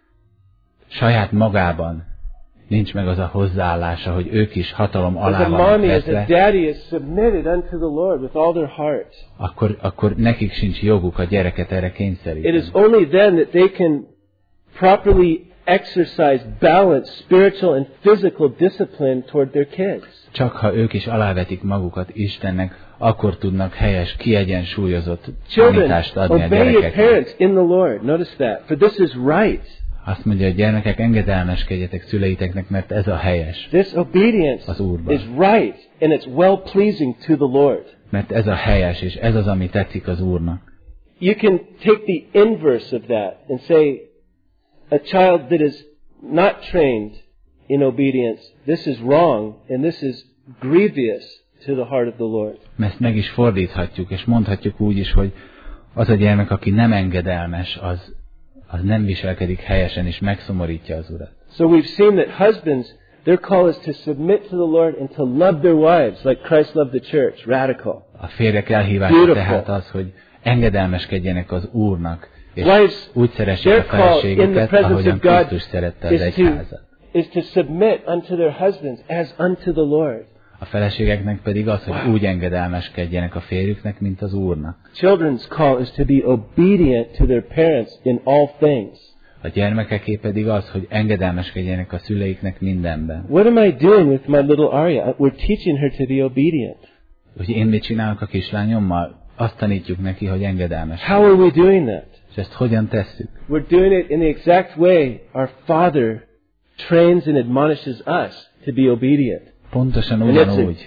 saját magában nincs meg az a hozzáállása, hogy ők is hatalom As alá a vannak mommy, as a vetve, daddy is submitted unto the Lord with all their heart. akkor nekik sincs joguk a gyereket erre It kényszeríteni. is only then that they can properly exercise balanced spiritual and physical discipline toward their kids. Csak ha ők is alávetik magukat Istennek, akkor tudnak helyes, kiegyensúlyozott Children, tanítást adni a obey your gyerekeknek. parents in the Lord. Notice that. For this is right. Azt mondja, hogy gyermekek, engedelmeskedjetek szüleiteknek, mert ez a helyes. This obedience Az Úrban. is right and it's well pleasing to the Lord. Mert ez a helyes, és ez az, ami tetszik az Úrnak. You can take the inverse of that and say, a child that is not trained in obedience, this is wrong and this is grievous to the heart of the Lord. Ezt meg is fordíthatjuk, és mondhatjuk úgy is, hogy az a gyermek, aki nem engedelmes, az nem viselkedik helyesen, és megszomorítja az Urat. So we've seen that husbands, their call is to submit to the Lord and to love their wives like Christ loved the church. Radical. A férjek elhívása Beautiful. tehát az, hogy engedelmeskedjenek az Úrnak, és Wives, úgy szeressék a their call in the feleségüket, presence ahogyan of God Krisztus szerette az egyházat. is to submit unto their husbands as unto the Lord. A feleségeknek pedig az, hogy úgy engedelmeskedjenek a férjüknek, mint az Úrnak. Children's call is to be obedient to their parents in all things. A gyermekeké pedig az, hogy engedelmeskedjenek a szüleiknek mindenben. What am I doing with my little Arya? We're teaching her to be obedient. Hogy én mit csinálok a kislányommal? Azt tanítjuk neki, hogy engedelmes. How are we doing that? És ezt hogyan tesszük? We're doing it in the exact way our Father trains and admonishes us to be obedient. Pontosan And ugyanúgy.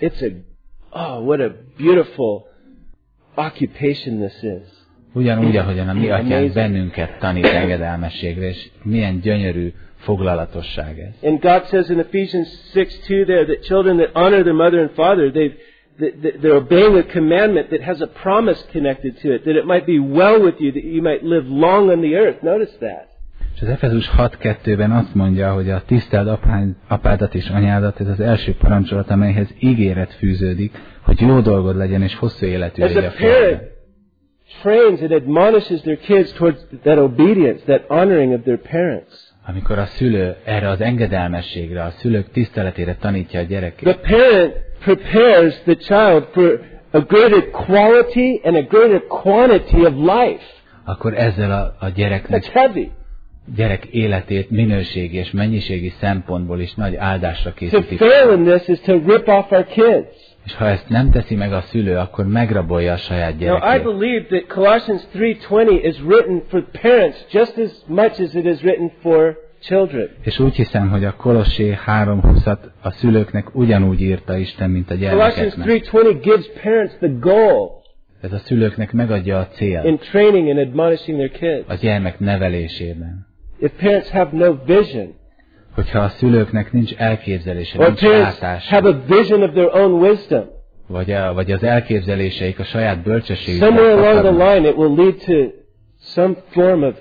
what a beautiful occupation this is. Ugyanúgy, ahogyan a mi atyánk Amazing. bennünket tanít engedelmességre, és milyen gyönyörű foglalatosság ez. And God says in Ephesians 6:2 there that children that honor their mother and father, they're obeying a commandment that has a promise connected to it, that it might be well with you, that you might live long on the earth. Notice that. És az Efezus 6:2-ben azt mondja, hogy a tiszteld apádat és anyádat, ez az első parancsolat, amelyhez ígéret fűződik, hogy jó dolgod legyen és hosszú életű As legyen a a parent földön. trains and admonishes their kids towards that obedience, that honoring of their parents. Amikor a szülő erre az engedelmességre, a szülők tiszteletére tanítja a gyerekét, The parent prepares the child for a greater quality and a greater quantity of life. akkor ezzel a gyereknek That's heavy. gyerek életét minőségi és mennyiségi szempontból is nagy áldásra To készítik. fail in this is to rip off our kids. És ha ezt nem teszi meg a szülő, akkor megrabolja a saját Now, I gyerekét. believe that Colossians 3:20 is written for parents just as much as it is written for children. És úgy hiszem, hogy a Kolossé 3:20-at a szülőknek ugyanúgy írta Isten, mint a Colossians gyermekeknek. 3:20 gives parents the goal Ez a szülőknek megadja a cél in training and admonishing their kids. a gyermek nevelésében. If parents have no vision, Hogyha a szülőknek nincs elképzelése, or nincs parents látása, have a vision of their own wisdom, vagy az elképzeléseik a saját somewhere along the bölcsességükkel line it will lead to some form of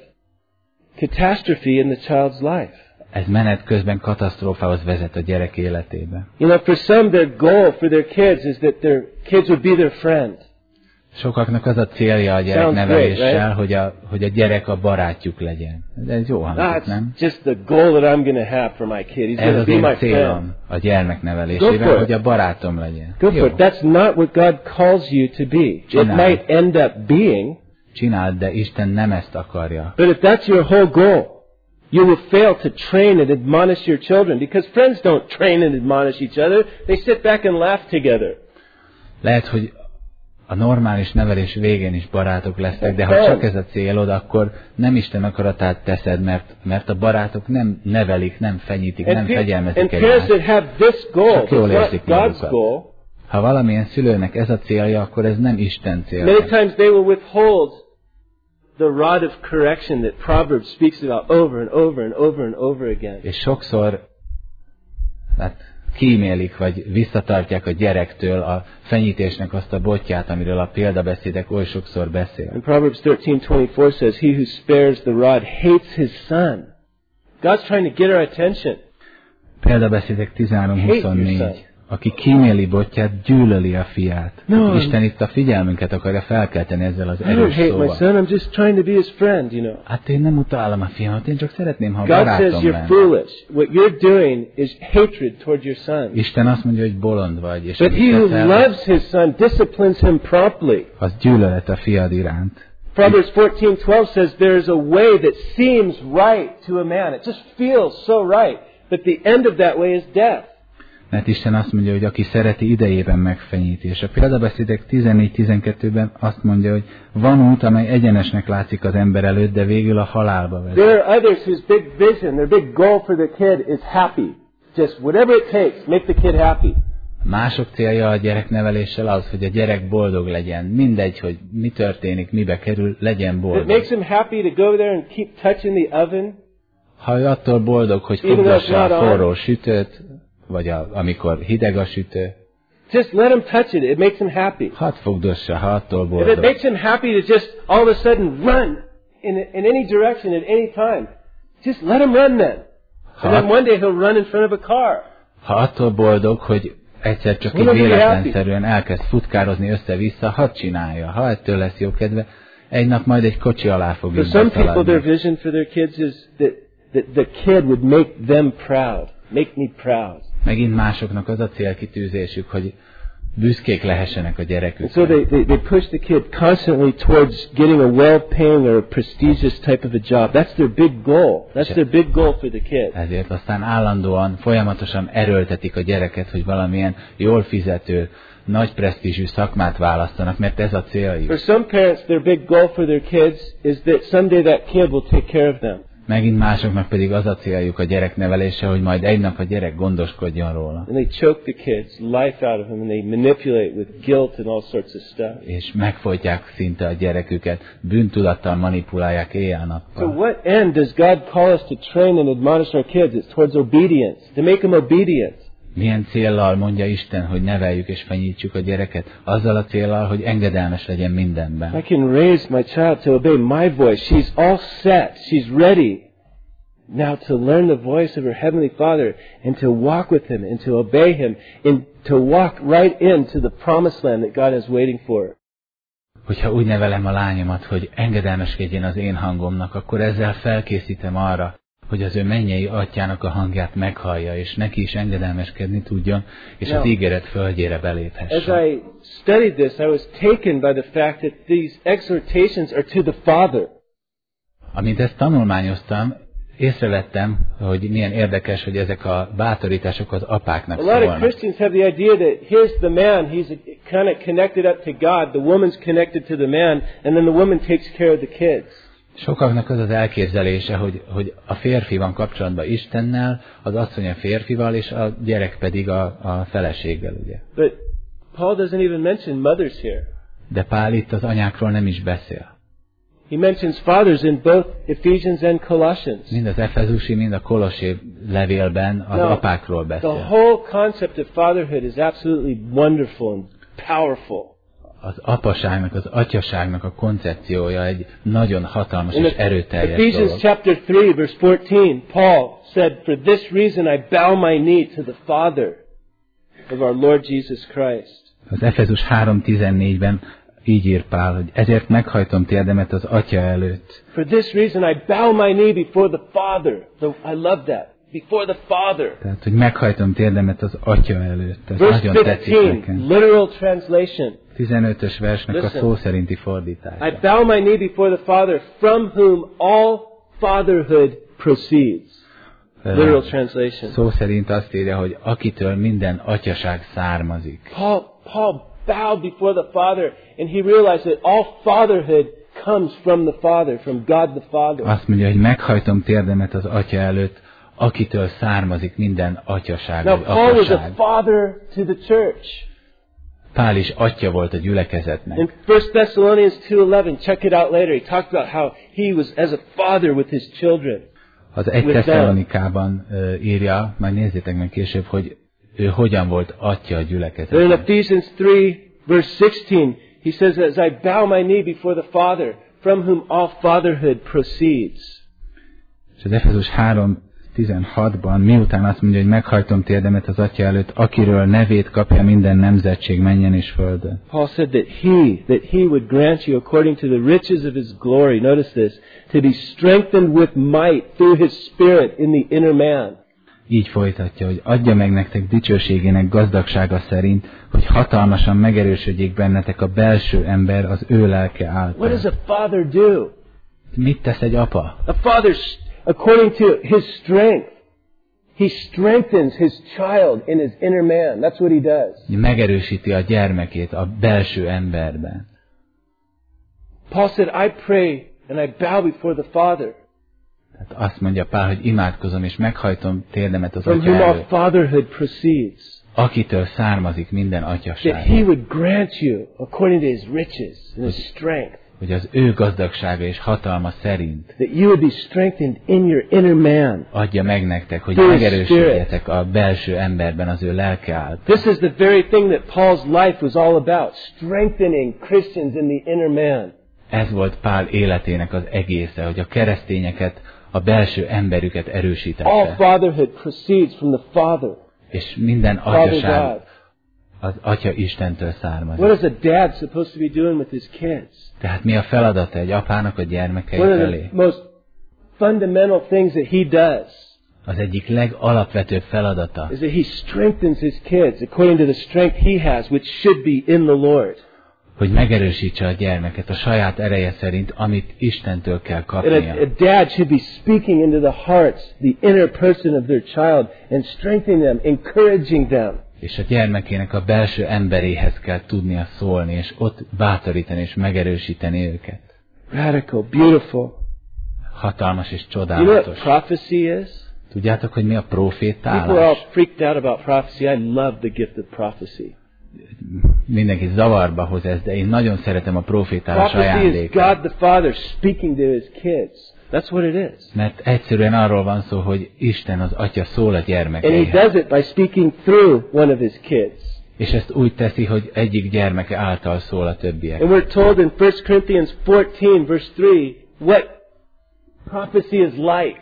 catastrophe in the child's life. ez menet közben katasztrófához vezet a gyerek életébe. You know, for some, their goal for their kids is that their kids would be their friend. Sokaknak az a célja a gyerekneveléssel, hogy a gyerek a barátjuk legyen. De ez jó hangzik, That's nem? just the goal that I'm going to have for my kid. He's Ez going to az be én my friend. célom a Go for gyermeknevelésében, it. hogy a barátom legyen. Go for Jó, it. That's not what God calls you to be. It Csinálj. might end up being, csináld, de Isten nem ezt akarja. but if that's your whole goal, you will fail to train and admonish your children, because friends don't train and admonish each other. They sit back and laugh together. Lehet, hogy a normális nevelés végén is barátok lesznek, de ha csak ez a célod, akkor nem Isten akaratát teszed, mert a barátok nem nevelik, nem fenyítik, nem And fegyelmezik parents that egymást. have this goal, Csak jól it's not érzik God's magukat. goal, Ha valamilyen szülőnek ez a célja, akkor ez nem Isten many célja. times they will withhold the rod of correction that Proverbs speaks about over and over and over and over again. És sokszor kímélik, vagy visszatartják a gyerektől a fenyítésnek azt a botját, amiről a példabeszédek oly sokszor beszél. And Proverbs 13:24 says, "He who spares the rod hates his son." God's trying to get our attention. Példabeszédek 13:24. Aki kíméli botját, gyűlöli a fiát. No, Isten itt a figyelmünket akarja felkelteni ezzel az I don't erős hate my szóval. son, I'm just trying to be his friend, you know. Hát én nem utálom a fiamat, én csak szeretném, ha God says barátom you're lenne. foolish. What you're doing is hatred toward your son. Isten azt mondja, hogy bolond vagy, és But he who loves his son disciplines him promptly. az gyűlölet a fiad iránt. Proverbs 14:12 says there is a way that seems right to a man. It just feels so right. But the end of that way is death. Mert Isten azt mondja, hogy aki szereti, idejében megfenyíti. És a példabeszédek 14-12-ben azt mondja, hogy van út, amely egyenesnek látszik az ember előtt, de végül a halálba vezet. There are others whose big vision, their big goal for the kid is happy. Just whatever it takes, make the kid happy. Mások célja a gyerekneveléssel az, hogy a gyerek boldog legyen. Mindegy, hogy mi történik, mibe kerül, legyen boldog. It makes him happy to go there and keep touching the oven. Ha ő attól boldog, hogy fogdassa a forró sütőt, vagy amikor hideg a sütő. Just let him touch it. It makes him happy. Hadd fogdossa, ha attól If it boldog. makes him happy to just all of a sudden run in any direction at any time, just let him run then. And then one day he'll run in front of a car. Ha attól boldog, hogy egyszer csak így véletlenszerűen elkezd futkározni össze-vissza, hadd csinálja. Ha ettől lesz jó kedve, egy nap majd egy kocsi alá fog For így some people, their beszaladni. vision for their kids is that the kid would make them proud. Make me proud. Megint másoknak az a célkitűzésük, hogy büszkék lehessenek a And so gyerekükre. they push the kid constantly towards getting a well-paying or a prestigious type of a job. That's their big goal. That's their big goal for the kid. Ezért aztán állandóan, folyamatosan erőltetik a gyereket, hogy valamilyen jól fizető, nagy presztízsű szakmát választanak, mert ez a céljuk. For some parents, their big goal for their kids is that someday that kid will take care of them. Megint másoknak pedig az a céljuk a gyereknevelése, hogy majd egy nap a gyerek gondoskodjon róla. And they choke the kids' life out of them and they manipulate with guilt and all sorts of stuff. És megfojtják szinte a gyereküket, bűntudattal manipulálják So éjjel-nappal. what end does God call us to train and admonish our kids? It's towards obedience, to make them obedient. Milyen céllal mondja Isten, hogy neveljük és fenyítsük a gyereket? Azzal a céllal, hogy engedelmes legyen mindenben. I can raise my child to obey my voice. She's all set. She's ready now to learn the voice of her Heavenly Father and to walk with Him and to obey Him and to walk right into the promised land that God is waiting for. Hogyha úgy nevelem a lányomat, hogy engedelmeskedjen az én hangomnak, akkor ezzel felkészítem arra, hogy az ő mennyei atyának a hangját meghallja, és neki is engedelmeskedni tudjon, és az ígéret földjére As beléphessen. I studied this, I was taken by the fact that these exhortations are to the Father. Amint ezt tanulmányoztam, észrevettem, hogy milyen érdekes, hogy ezek a bátorítások az apáknak A lot of szólnak. Christians have the idea that here's the man, he's kind of connected up to God, the woman's connected to the man, and then the woman takes care of the kids. Sokaknak az az elképzelése, hogy a férfi van kapcsolatban Istennel, az asszony a férfival, és a gyerek pedig a feleséggel, ugye. But Paul doesn't even mention mothers here. De Pál itt az anyákról nem is beszél. He mentions fathers in both Ephesians and Colossians. Mind az efezusi, mind a kolossi levélben az apákról The beszél. whole concept of fatherhood is absolutely wonderful and powerful. Az apaságnak, az atyaságnak a koncepciója egy nagyon hatalmas és erőteljes Ephesians dolog. chapter 3 verse 14, Paul said, "For this reason I bow my knee to the Father of our Lord Jesus Christ." Az Efezus 3:14-ben így ír Pál, hogy ezért meghajtom térdemet az Atya előtt. For this reason I bow my knee before the Father. I love that. Before the Father. Tehát, hogy meghajtom térdemet az Atya előtt. Ez Verse nagyon tetszik 15, nekem. literal translation. 15-ös versnek a Listen. szó szerinti I fordítása. bow my knee before the Father, from whom all fatherhood proceeds. Literal translation. Szó szerint azt írja, hogy akitől minden atyaság származik. Paul bowed before the Father, and he realized that all fatherhood comes from the Father, from God the Father. Azt mondja, hogy meghajtom térdemet az Atya előtt, akitől származik minden atyaság Now vagy Paul was a apaság. father to the church. Pál is atya volt a gyülekezetnek. In 1 Thessalonians 2:11, check it out later, he talked about how he was as a father with his children. Az 1 Tesszalonikában írja, majd nézzétek meg később, hogy ő hogyan volt atya a gyülekezetnek. In Ephesians 3, verse 16, he says, as I bow my knee before the Father, from whom all fatherhood proceeds. És az Efezus 3:16-ban miután azt mondja, hogy meghajtom térdemet az atya előtt, akiről nevét kapja minden nemzetség mennyen és földön. Paul said that he would grant you according to the riches of his glory, notice this, to be strengthened with might through his spirit in the inner man. Így folytatja, hogy adja meg nektek dicsőségének gazdagsága szerint, hogy hatalmasan megerősödjék bennetek a belső ember az ő lelke által. What does a father do? Mit tesz egy apa? A father, according to his strength, he strengthens his child in his inner man. That's what he does. Megerősíti a gyermekét a belső emberben. Paul said, I pray and I bow before the Father. Tehát azt mondja Pál, hogy imádkozom és meghajtom térdemet az from atya whom all előtt, fatherhood proceeds. akitől származik minden That atyaság. he would grant you according to his riches and his strength. Hogy az ő gazdagsága és hatalma szerint That you would be strengthened in your inner man. adja meg nektek, hogy Through his megerősödjetek a belső emberben az ő lelke által. This is the very thing that Paul's life was all about, strengthening Christians in the inner man. Ez volt Pál életének az egésze, hogy a keresztényeket, a belső emberüket All erősítette. fatherhood proceeds from the Father. És minden Father atyaság God. az Atya Istentől What származik. is a dad supposed to be doing with his kids? Tehát mi a feladata egy apának a gyermekei One of felé? the most fundamental things that he does Az egyik legalapvetőbb feladata, is that he strengthens his kids according to the strength he has, which should be in the Lord. hogy megerősítse a gyermeket a saját ereje szerint, amit Istentől kell And kapnia. a dad should be speaking into the hearts, the inner person of their child, and strengthening them, encouraging them. És a gyermekének a belső emberéhez kell tudnia szólni, és ott bátorítani és megerősíteni őket. Radical, beautiful. Hatalmas és You know what csodálatos. prophecy is? Tudjátok, hogy mi a People are all profétálás? freaked out about prophecy. I love the gift of prophecy. Mindenki zavarba hoz ezt, de én nagyon szeretem a profétálás Prophecy is ajándékát. God the Father speaking to his kids. That's what it is. Mert egyszerűen arról van szó, hogy Isten az Atya szól a And he gyermekeihez. does it by speaking through one of his kids. És ezt úgy teszi, hogy egyik gyermeke által szól a többiek. And we're told in 1 Corinthians 14, verse 3, what prophecy is like.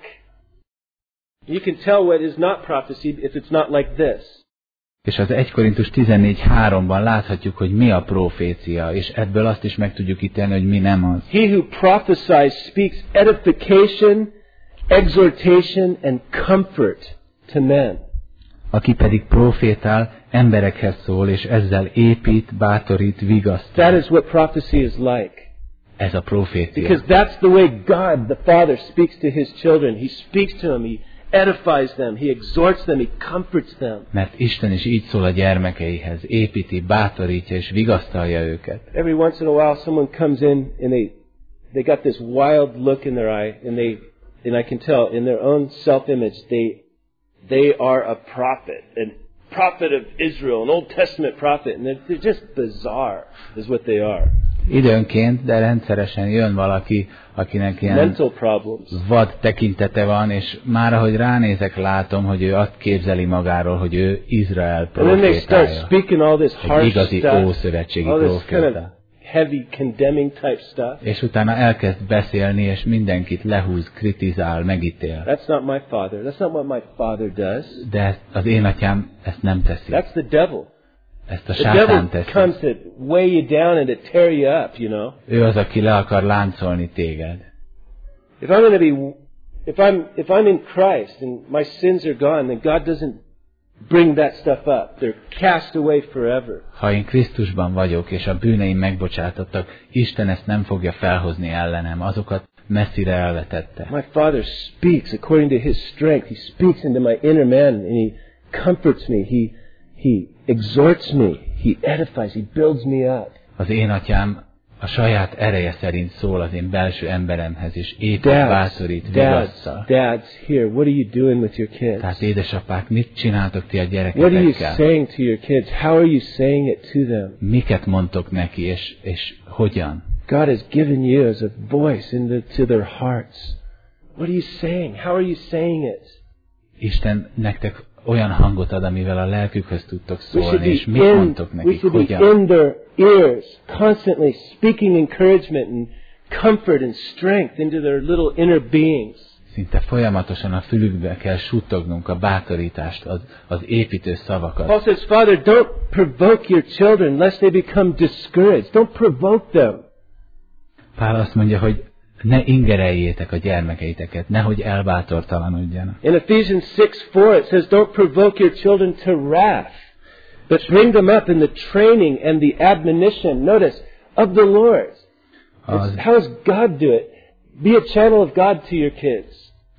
You can tell what is not prophecy if it's not like this. És az 1 Korintus 14:3-ban láthatjuk, hogy mi a profécia, és ebből azt is meg tudjuk ítélni, hogy mi nem az. He who prophesies speaks edification, exhortation, and comfort to men. Aki pedig profétál, emberekhez szól, és ezzel épít, bátorít, vigasztal. That is what prophecy is like. Ez a profécia. Because that's the way God, the Father, speaks to his children. He speaks to them, he edifies them, he exhorts them, he comforts them. Mert Isten is így szól a gyermekeihez, építi, bátorítja és vigasztalja őket. Every once in a while someone comes in and they got this wild look in their eye, and I can tell in their own self-image they are a prophet of Israel, an Old Testament prophet, and they're just bizarre is what they are. Időnként, de rendszeresen jön valaki, akinek ilyen Mental problems. vad tekintete van, és már ahogy ránézek, látom, hogy ő azt képzeli magáról, hogy ő Izrael And then they start profétája. speaking all this Egy harsh igazi stuff, ószövetségi all this kind of proféta. heavy condemning type stuff. És utána elkezd beszélni, és mindenkit lehúz, kritizál, megítél. That's not my father. That's not what my father does. De az én atyám ezt nem teszi. That's the devil. Ezt a The sátán devil teszi. comes to weigh you down and to tear you up, you know. Ő az, aki le akar láncolni téged. If I'm going to be, if I'm in Christ and my sins are gone, then God doesn't bring that stuff up. They're cast away forever. Ha én Krisztusban vagyok, és a bűneim megbocsátottak, Isten ezt nem fogja felhozni ellenem, azokat messzire elvetette. My Father speaks according to His strength. He speaks into my inner man, and He comforts me. He exhorts me. He edifies. He builds me up. Az én atyám a saját ereje szerint szól az én belső emberemhez, és épít, bátorít, vigasztal. Dads, here, what are you doing with your kids? Tehát édesapák, mit csináltok ti a gyereketekkel? What are you saying to your kids? How are you saying it to them? Miket mondtok neki, és hogyan? God has given you as a voice to their hearts. What are you saying? How are you saying it? Isten nektek olyan hangot ad, amivel a lelkükhöz tudtok szólni, és mit mondtok nekik, hogyan? We should be in their ears, constantly speaking encouragement and comfort and strength into their little inner beings. Szinte folyamatosan a fülükbe kell suttognunk a bátorítást, az építő szavakat. Paul says, Father, don't provoke your children lest they become discouraged. Don't provoke them. Pál azt mondja, hogy ne ingereljétek a gyermekeiteket, nehogy elbátortalanodjanak. In Ephesians 6:4 it says, don't provoke your children to wrath, but bring them up in the training and the admonition, notice, of the Lord. How does God do it? Be a channel of God to your kids.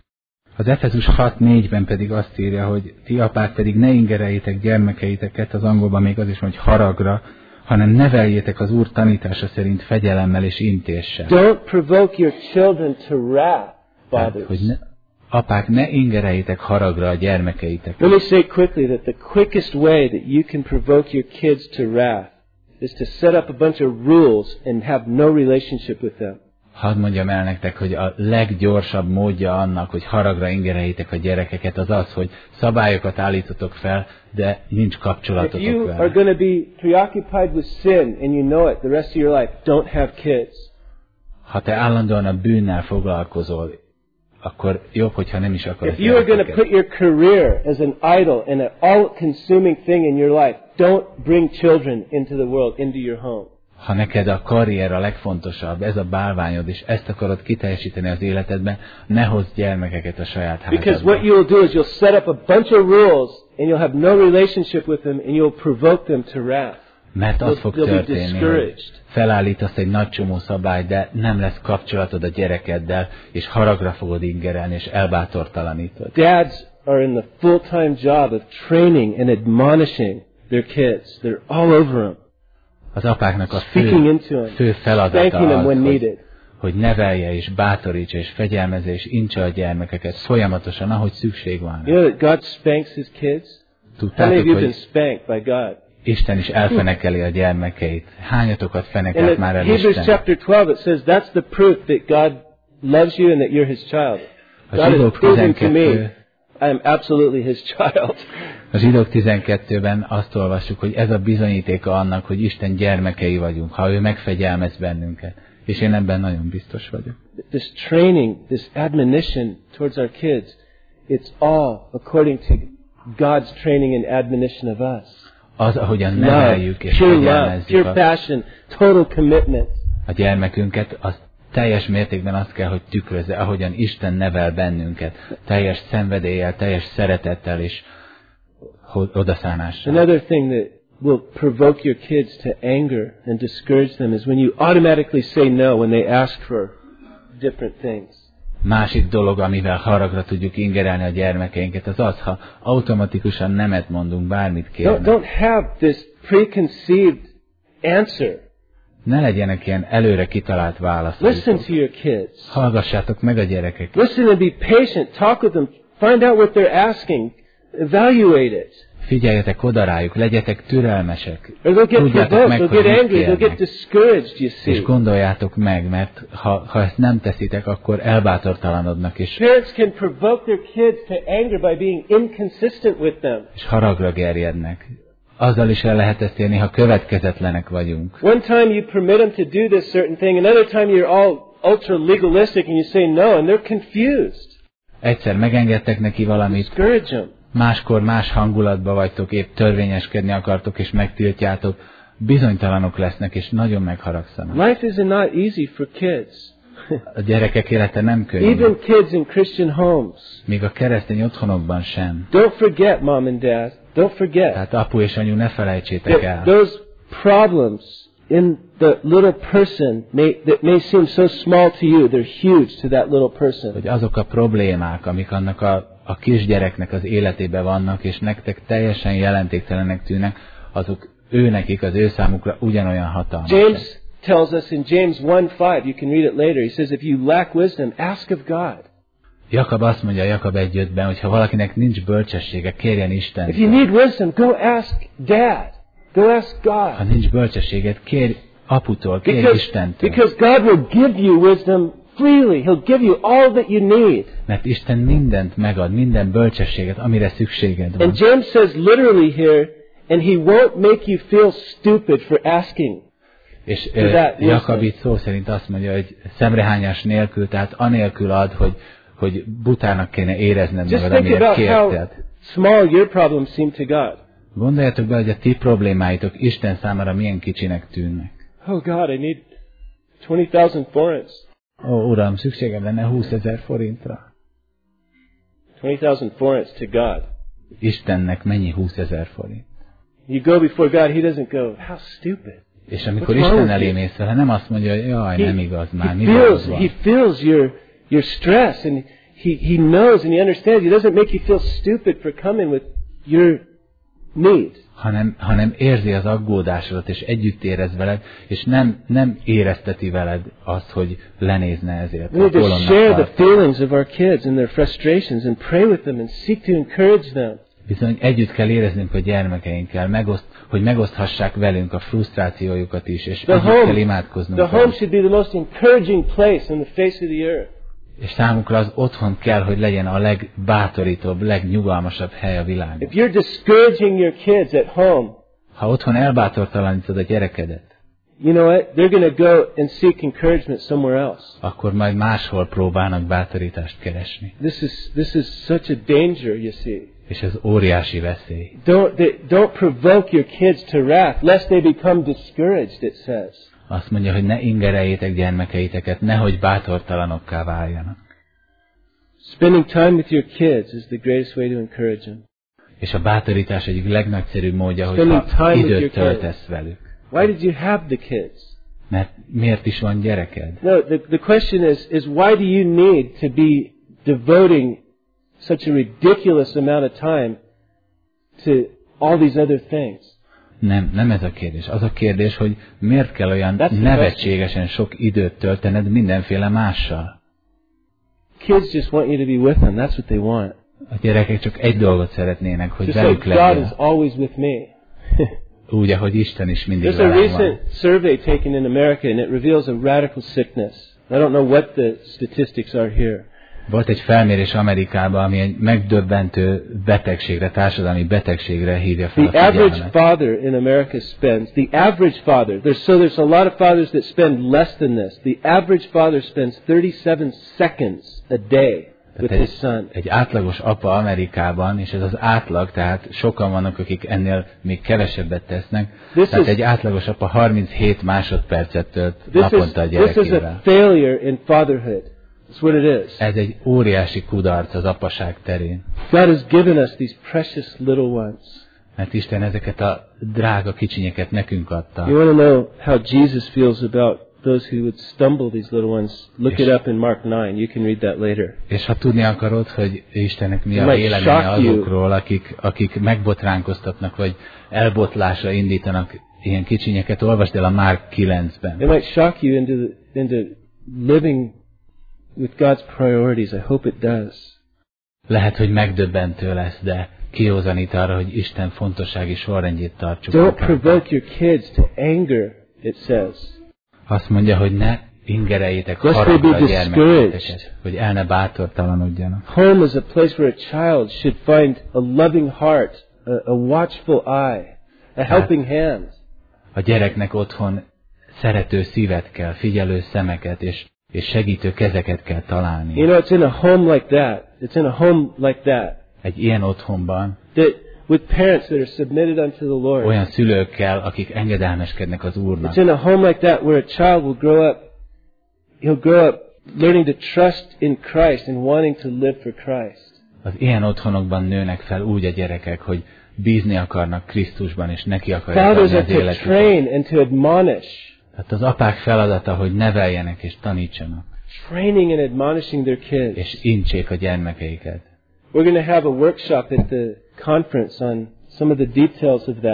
Az Efezus 6:4-ben pedig azt írja, hogy ti apák pedig ne ingereljétek gyermekeiteket, az angolban még az is, hogy haragra, hanem neveljétek az Úr tanítása szerint fegyelemmel és intéssel. Don't provoke your children to wrath, fathers. Apák, ne ingereljétek haragra a gyermekeiteket. Let me say quickly that the quickest way that you can provoke your kids to wrath is to set up a bunch of rules and have no relationship with them. Hadd mondjam el nektek, hogy a leggyorsabb módja annak, hogy haragra ingereljétek a gyerekeket, az az, hogy szabályokat állítotok fel, de nincs kapcsolatotok vele. If you are going to be preoccupied with sin and you know it the rest of your life, don't have kids. Ha te állandóan a bűnnel foglalkozol, akkor jobb, hogyha nem is akarsz. If you are going to put your career as an idol and an all-consuming thing in your life, don't bring children into the world, into your home. Ha neked a karrier a legfontosabb, ez a bálványod, és ezt akarod kiteljesíteni az életedben, ne hozz gyermekeket a saját házadba. Because what you'll do is you'll set up a bunch of rules, and you'll have no relationship with them, and you'll provoke them to wrath. Mert az fog történni, hogy felállítasz egy nagy csomó szabályt, de nem lesz kapcsolatod a gyerekeddel, és haragra fogod ingerelni, és elbátortalanítod. Dads are in the full-time job of training and admonishing their kids. They're all over them. Az apáknak a fő feladata az, hogy nevelje és bátorítsa és fegyelmezze és intse a gyermekeket folyamatosan, ahogy szükség van. You know that God spanks His kids? Tudtátok, hogy spanked by God? Isten is elfenekeli a gyermekeit. Hányatokat fenekelt már el Isten? Hebrews chapter 12 it says that's the proof that God loves you and that you're His child. God is proving to me I am absolutely His child. A Zsidók 12-ben azt olvassuk, hogy ez a bizonyítéka annak, hogy Isten gyermekei vagyunk, ha ő megfegyelmez bennünket. És én ebben nagyon biztos vagyok. This training, this admonition towards our kids, it's all according to God's training and admonition of us. Az, ahogyan neveljük és fegyelmezzük pure passion, total commitment. A gyermekünket, az teljes mértékben azt kell, hogy tükrözze, ahogyan Isten nevel bennünket, teljes szenvedéllyel, teljes szeretettel és odaszánással. Another thing that will provoke your kids to anger and discourage them is when you automatically say no when they ask for different things. Másik dolog, amivel haragra tudjuk ingerelni a gyermekeinket, az az, ha automatikusan nemet mondunk, bármit kérnek. Don't have this preconceived answer. Ne legyenek ilyen előre kitalált válaszok. Listen to your kids. Hallgassátok meg a gyerekeket. Listen and be patient. Talk with them. Find out what they're asking. Evaluate it. Figyeljetek oda rájuk, legyetek türelmesek. Tudjátok meg, hogy mit kérnek. És gondoljátok meg, mert ha ezt nem teszitek, akkor elbátortalanodnak is. Parents can provoke their kids to anger by being inconsistent with them. És haragra gerjednek. Azzal is el lehet ezt érni, ha következetlenek vagyunk. One time you permit them to do this certain thing, another time you're all ultra legalistic and you say no, and they're confused. Egyszer megengedtek neki valamit. Discourage them. Máskor más hangulatban vagytok, épp törvényeskedni akartok, és megtiltjátok, bizonytalanok lesznek, és nagyon megharagszanak. Life is not easy for kids. A gyerekek élete nem könnyű. Even kids in Christian homes. Még a keresztény otthonokban sem. Don't forget, mom and dad. Don't forget. Tehát apu és anyu, ne felejtsétek el. Those problems in the little person that may seem so small to you, they're huge to that little person. Hogy azok a problémák, amik annak a kisgyereknek az életében vannak, és nektek teljesen jelentéktelenek tűnnek, azok nekik, az ő számukra ugyanolyan hatalmasak. James tells us in James 1:5, you can read it later, he says, if you lack wisdom, ask of God. Jakab azt mondja Jakab 1:5-ben, hogy ha valakinek nincs bölcsessége, kérjen Istentől. If you need wisdom, go ask Dad. Go ask God. Ha nincs bölcsességed, kérj aputól, kérj Istentől. Because God will give you wisdom freely. He'll give you all that you need. Mert Isten mindent megad, minden bölcsességet, amire szükséged van. And James says literally here, and he won't make you feel stupid for asking. És Jakab itt szó szerint azt mondja, hogy szemrehányás nélkül, tehát anélkül ad, hogy butának kéne érezned magad, amiért kérted. Small your problems seem to God. Gondoljatok be, hogy a ti problémáitok Isten számára milyen kicsinek tűnnek. Oh God, I need 20,000 forints. Ó, Uram, szükségem lenne 20,000 forintra. 20,000 forints to God. Istennek mennyi 20,000 forint? You go before God, he doesn't go, how stupid. És amikor Isten elé mész vele, nem azt mondja, hogy jaj, nem igaz már, mi van? He feels your stress, and he knows and he understands. He doesn't make you feel stupid for coming with your need. Hanem érzi az aggódásodat, és együtt érez veled, és nem érezteti veled azt, hogy lenézne ezért. We need to share the feelings of our kids and their frustrations and pray with them and seek to encourage them. Bizony együtt kell éreznünk a gyermekeinkkel, hogy megoszthassák velünk a frusztrációjukat is, és együtt kell imádkoznunk. The home should be the most encouraging place on the face of the earth. És számukra az otthon kell, hogy legyen a legbátorítóbb, legnyugalmasabb hely a világon. If you're discouraging your kids at home, ha otthon elbátortalanítod a gyerekedet, you know what? They're going to go and seek encouragement somewhere else. Akkor majd máshol próbálnak bátorítást keresni. This is such a danger, you see. És ez óriási veszély. Don't provoke your kids to wrath, lest they become discouraged, it says. Azt mondja, hogy ne ingereljétek gyermekeiteket, nehogy bátortalanokká váljanak. Spending time with your kids is the greatest way to encourage them. És a bátorítás egyik legnagyszerűbb módja, hogyha időt töltesz velük. Why did you have the kids? Mert miért is van gyereked? No, the question is why do you need to be devoting such a ridiculous amount of time to all these other things? Nem ez a kérdés. Az a kérdés, hogy miért kell olyan nevetségesen sok időt töltened mindenféle mással. Kids just want you to be with them. That's what they want. A gyerekek csak egy dolgot szeretnének, hogy just velük like God is always with me. Úgy, ahogy Isten is mindig velem van. There's a recent survey taken in America, and it reveals a radical sickness. I don't know what the statistics are here. Volt egy felmérés Amerikában, ami egy megdöbbentő betegségre, társadalmi betegségre hívja fel a figyelmet. The average father in America spends, the average father, there's a lot of fathers that spend less than this. The average father spends 37 seconds a day with his son. Egy átlagos apa Amerikában, és ez az átlag, tehát sokan vannak, akik ennél még kevesebbet tesznek, tehát egy átlagos apa 37 másodpercet tölt naponta a gyerekével. This is a failure in fatherhood. That's what it is. Ez egy óriási kudarc az apaság terén. God has given us these precious little ones. Mert Isten ezeket a drága kicsinyeket nekünk adta. You want to know how Jesus feels about those who would stumble, these little ones? Look it up in Mark 9. You can read that later. És ha tudni akarod, hogy Istennek mi a véleménye azokról, akik megbotránkoztatnak, vagy elbotlásra indítanak ilyen kicsinyeket, olvasd el a Mark 9-ben. It might shock you into living with God's priorities. I hope it does. Lehet, hogy megdöbbentő lesz, de kiózanít arra, hogy Isten fontossági sorrendjét tartsuk. Don't provoke your kids to anger, it says. Azt mondja, hogy ne ingereljétek haragra a gyermeketeket, hogy el ne bátortalanodjanak. Home is a place where a child should find a loving heart, a watchful eye, a helping hand. A gyereknek otthon szerető szívet kell, figyelő szemeket, és segítő kezeket kell találni. You know, it's in a home like that. It's in a home like that. Egy ilyen otthonban. That with parents that are submitted unto the Lord. Olyan szülőkkel, akik engedelmeskednek az Úrnak. It's in a home like that where a child will grow up. He'll grow up learning to trust in Christ and wanting to live for Christ. Az ilyen otthonokban nőnek fel úgy a gyerekek, hogy bízni akarnak Krisztusban, és neki akarják adni az életüket. Fathers are to train and to admonish. Hát az apák feladata, hogy neveljenek és tanítsanak. Training and admonishing their kids. És intsék a gyermekeiket. We're going to have a workshop at the conference on some of the details of that.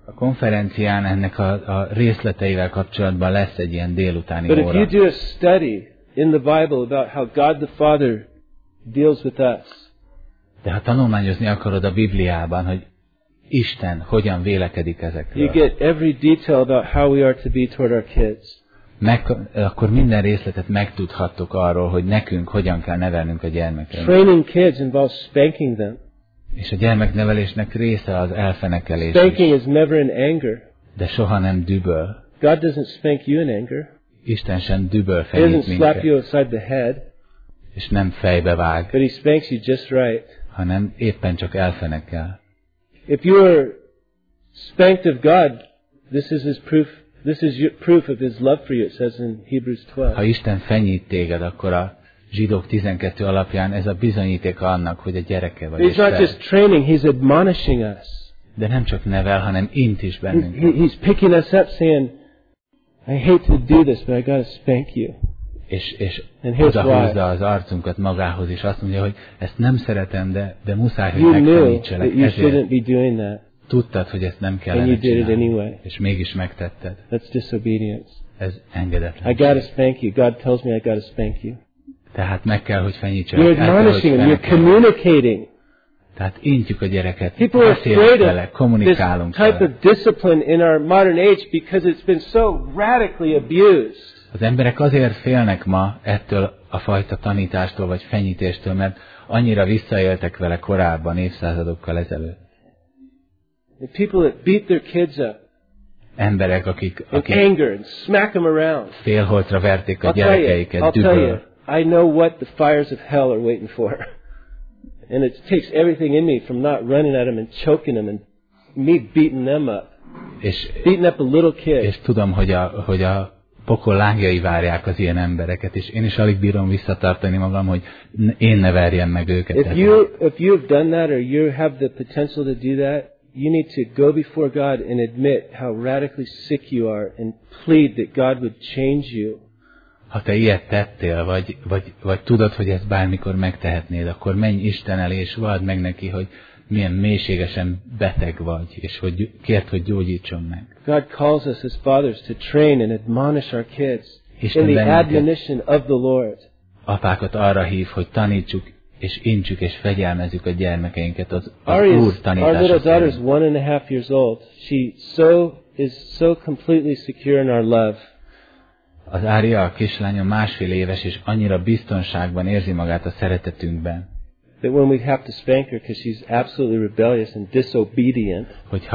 A konferencián ennek a részleteivel kapcsolatban lesz egy ilyen délutáni But óra. if you do a study in the Bible about how God the Father deals with us, de ha tanulmányozni akarod a Bibliában, hogy Isten hogyan vélekedik ezekről, you get every detail about how we are to be toward our kids. akkor minden részletet megtudhattok arról, hogy nekünk hogyan kell nevelnünk a gyermekeket. Training kids involves spanking them. És a gyermeknevelésnek része az elfenekelés. Spanking is never in anger. De soha nem düböl. God doesn't spank you in anger. Isten sem düböl He doesn't fenyít slap you minket. upside the head. És nem fejbe vág. But He spanks you just right. Hanem éppen csak elfenekel. If you are spanked of God, this is His proof. This is proof of His love for you. It says in Hebrews 12. Ha Isten fenyít téged, akkor a Zsidók 12 alapján ez a bizonyíték annak, hogy a gyereke vagy. He's not just training; He's admonishing us. De nem csak nevel, hanem int is bennünket. He's picking us up, saying, "I hate to do this, but I got to spank you." És odahúzza az arcunkat magához, és azt mondja, hogy ezt nem szeretem, de muszáj, hogy megfenyítselek. Ezért tudtad, hogy ezt nem kellene csinálni, és mégis megtetted. That's disobedience. Ez engedetlenség. I got to spank you. God tells me I got to spank you. Tehát meg kell, hogy fenyítselek. You're admonishing him. You're communicating. Tehát intjük a gyereket, People are afraid vele, of kommunikálunk this type of discipline in our modern age because it's been so radically abused. Az emberek azért félnek ma ettől a fajta tanítástól vagy fenyítéstől, mert annyira visszaéltek vele korábban, évszázadokkal ezelőtt. The people that beat their kids up. Emberek, akik anger and smack them around. Félholtra verték a gyerekeiket, düböl. I know what the fires of hell are waiting for. And it takes everything in me from not running at them and choking them and me beating them up. Beating up a little kid. És tudom, hogy a pokol lángjai várják az ilyen embereket, és én is alig bírom visszatartani magam, hogy én ne verjem meg őket. If you've done that or you have the potential to do that, you need to go before God and admit how radically sick you are and plead that God would change you. Ha te ilyet tettél, vagy tudod, hogy ezt bármikor megtehetnéd, akkor menj Isten elé, és vald meg neki, hogy milyen mélységesen beteg vagy, és hogy kért, hogy gyógyítson meg. God calls us as fathers to train and admonish our kids in the admonition of the Lord. Apákat arra hív, hogy tanítsuk, és intsük, és fegyelmezzük a gyermekeinket az Úr tanítása Our little daughter's 1.5 years old. She is so completely secure in our love. Az Ária, a kislánya 1,5 éves, és annyira biztonságban érzi magát a szeretetünkben. That when we have to spank her because she's absolutely rebellious and disobedient.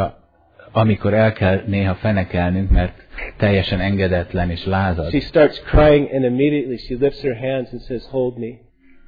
Amikor el kell néha fenekelnünk, mert teljesen engedetlen és lázad. She starts crying and immediately she lifts her hands and says, "Hold me."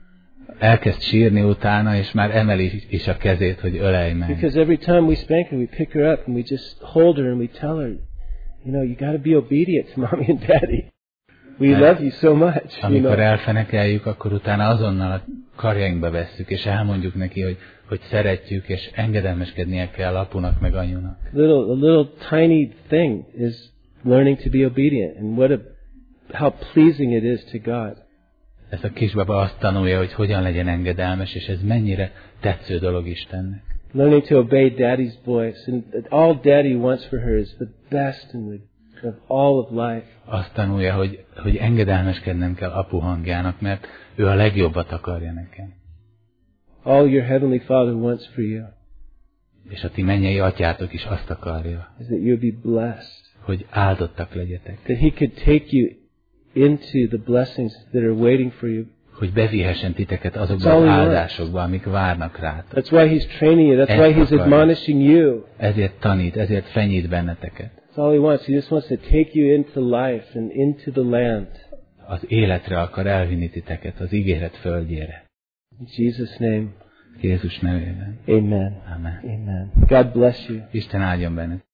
Elkezd sírni utána, és már emeli is a kezét, hogy ölelj meg. Because every time we spank her, we pick her up and we just hold her and we tell her, you got to be obedient to mommy and daddy. We love you so much. Amikor elfenekeljük, akkor utána azonnal a karjainkba vesszük, és elmondjuk neki, hogy szeretjük, és engedelmeskednie kell apunak meg anyunak. A little tiny thing is learning to be obedient, and how pleasing it is to God. Ez a kisbaba azt tanulja, hogy hogyan legyen engedelmes, és ez mennyire tetsző dolog Istennek. Learning to obey Daddy's voice, and all Daddy wants for her is the best of all of life. Azt tanulja, hogy engedelmeskednem kell apu hangjának, mert ő a legjobbat akarja nekem. All your heavenly Father wants for you. És a ti mennyei atyátok is azt akarja, is that you'll be blessed. Hogy áldottak legyetek. That He could take you into the blessings that are waiting for you. Hogy bevihessen titeket azokba az áldásokba, amik várnak rátok. That's why He's training you. That's why He's admonishing you. Ezért tanít, ezért fenyít benneteket. That's all He wants. He just wants to take you into life and into the land. Az életre akar elvinni titeket, az ígéret földjére. In Jesus' name. Jézus nevében. Amen. Amen. Amen. God bless you. Isten áldjon benned.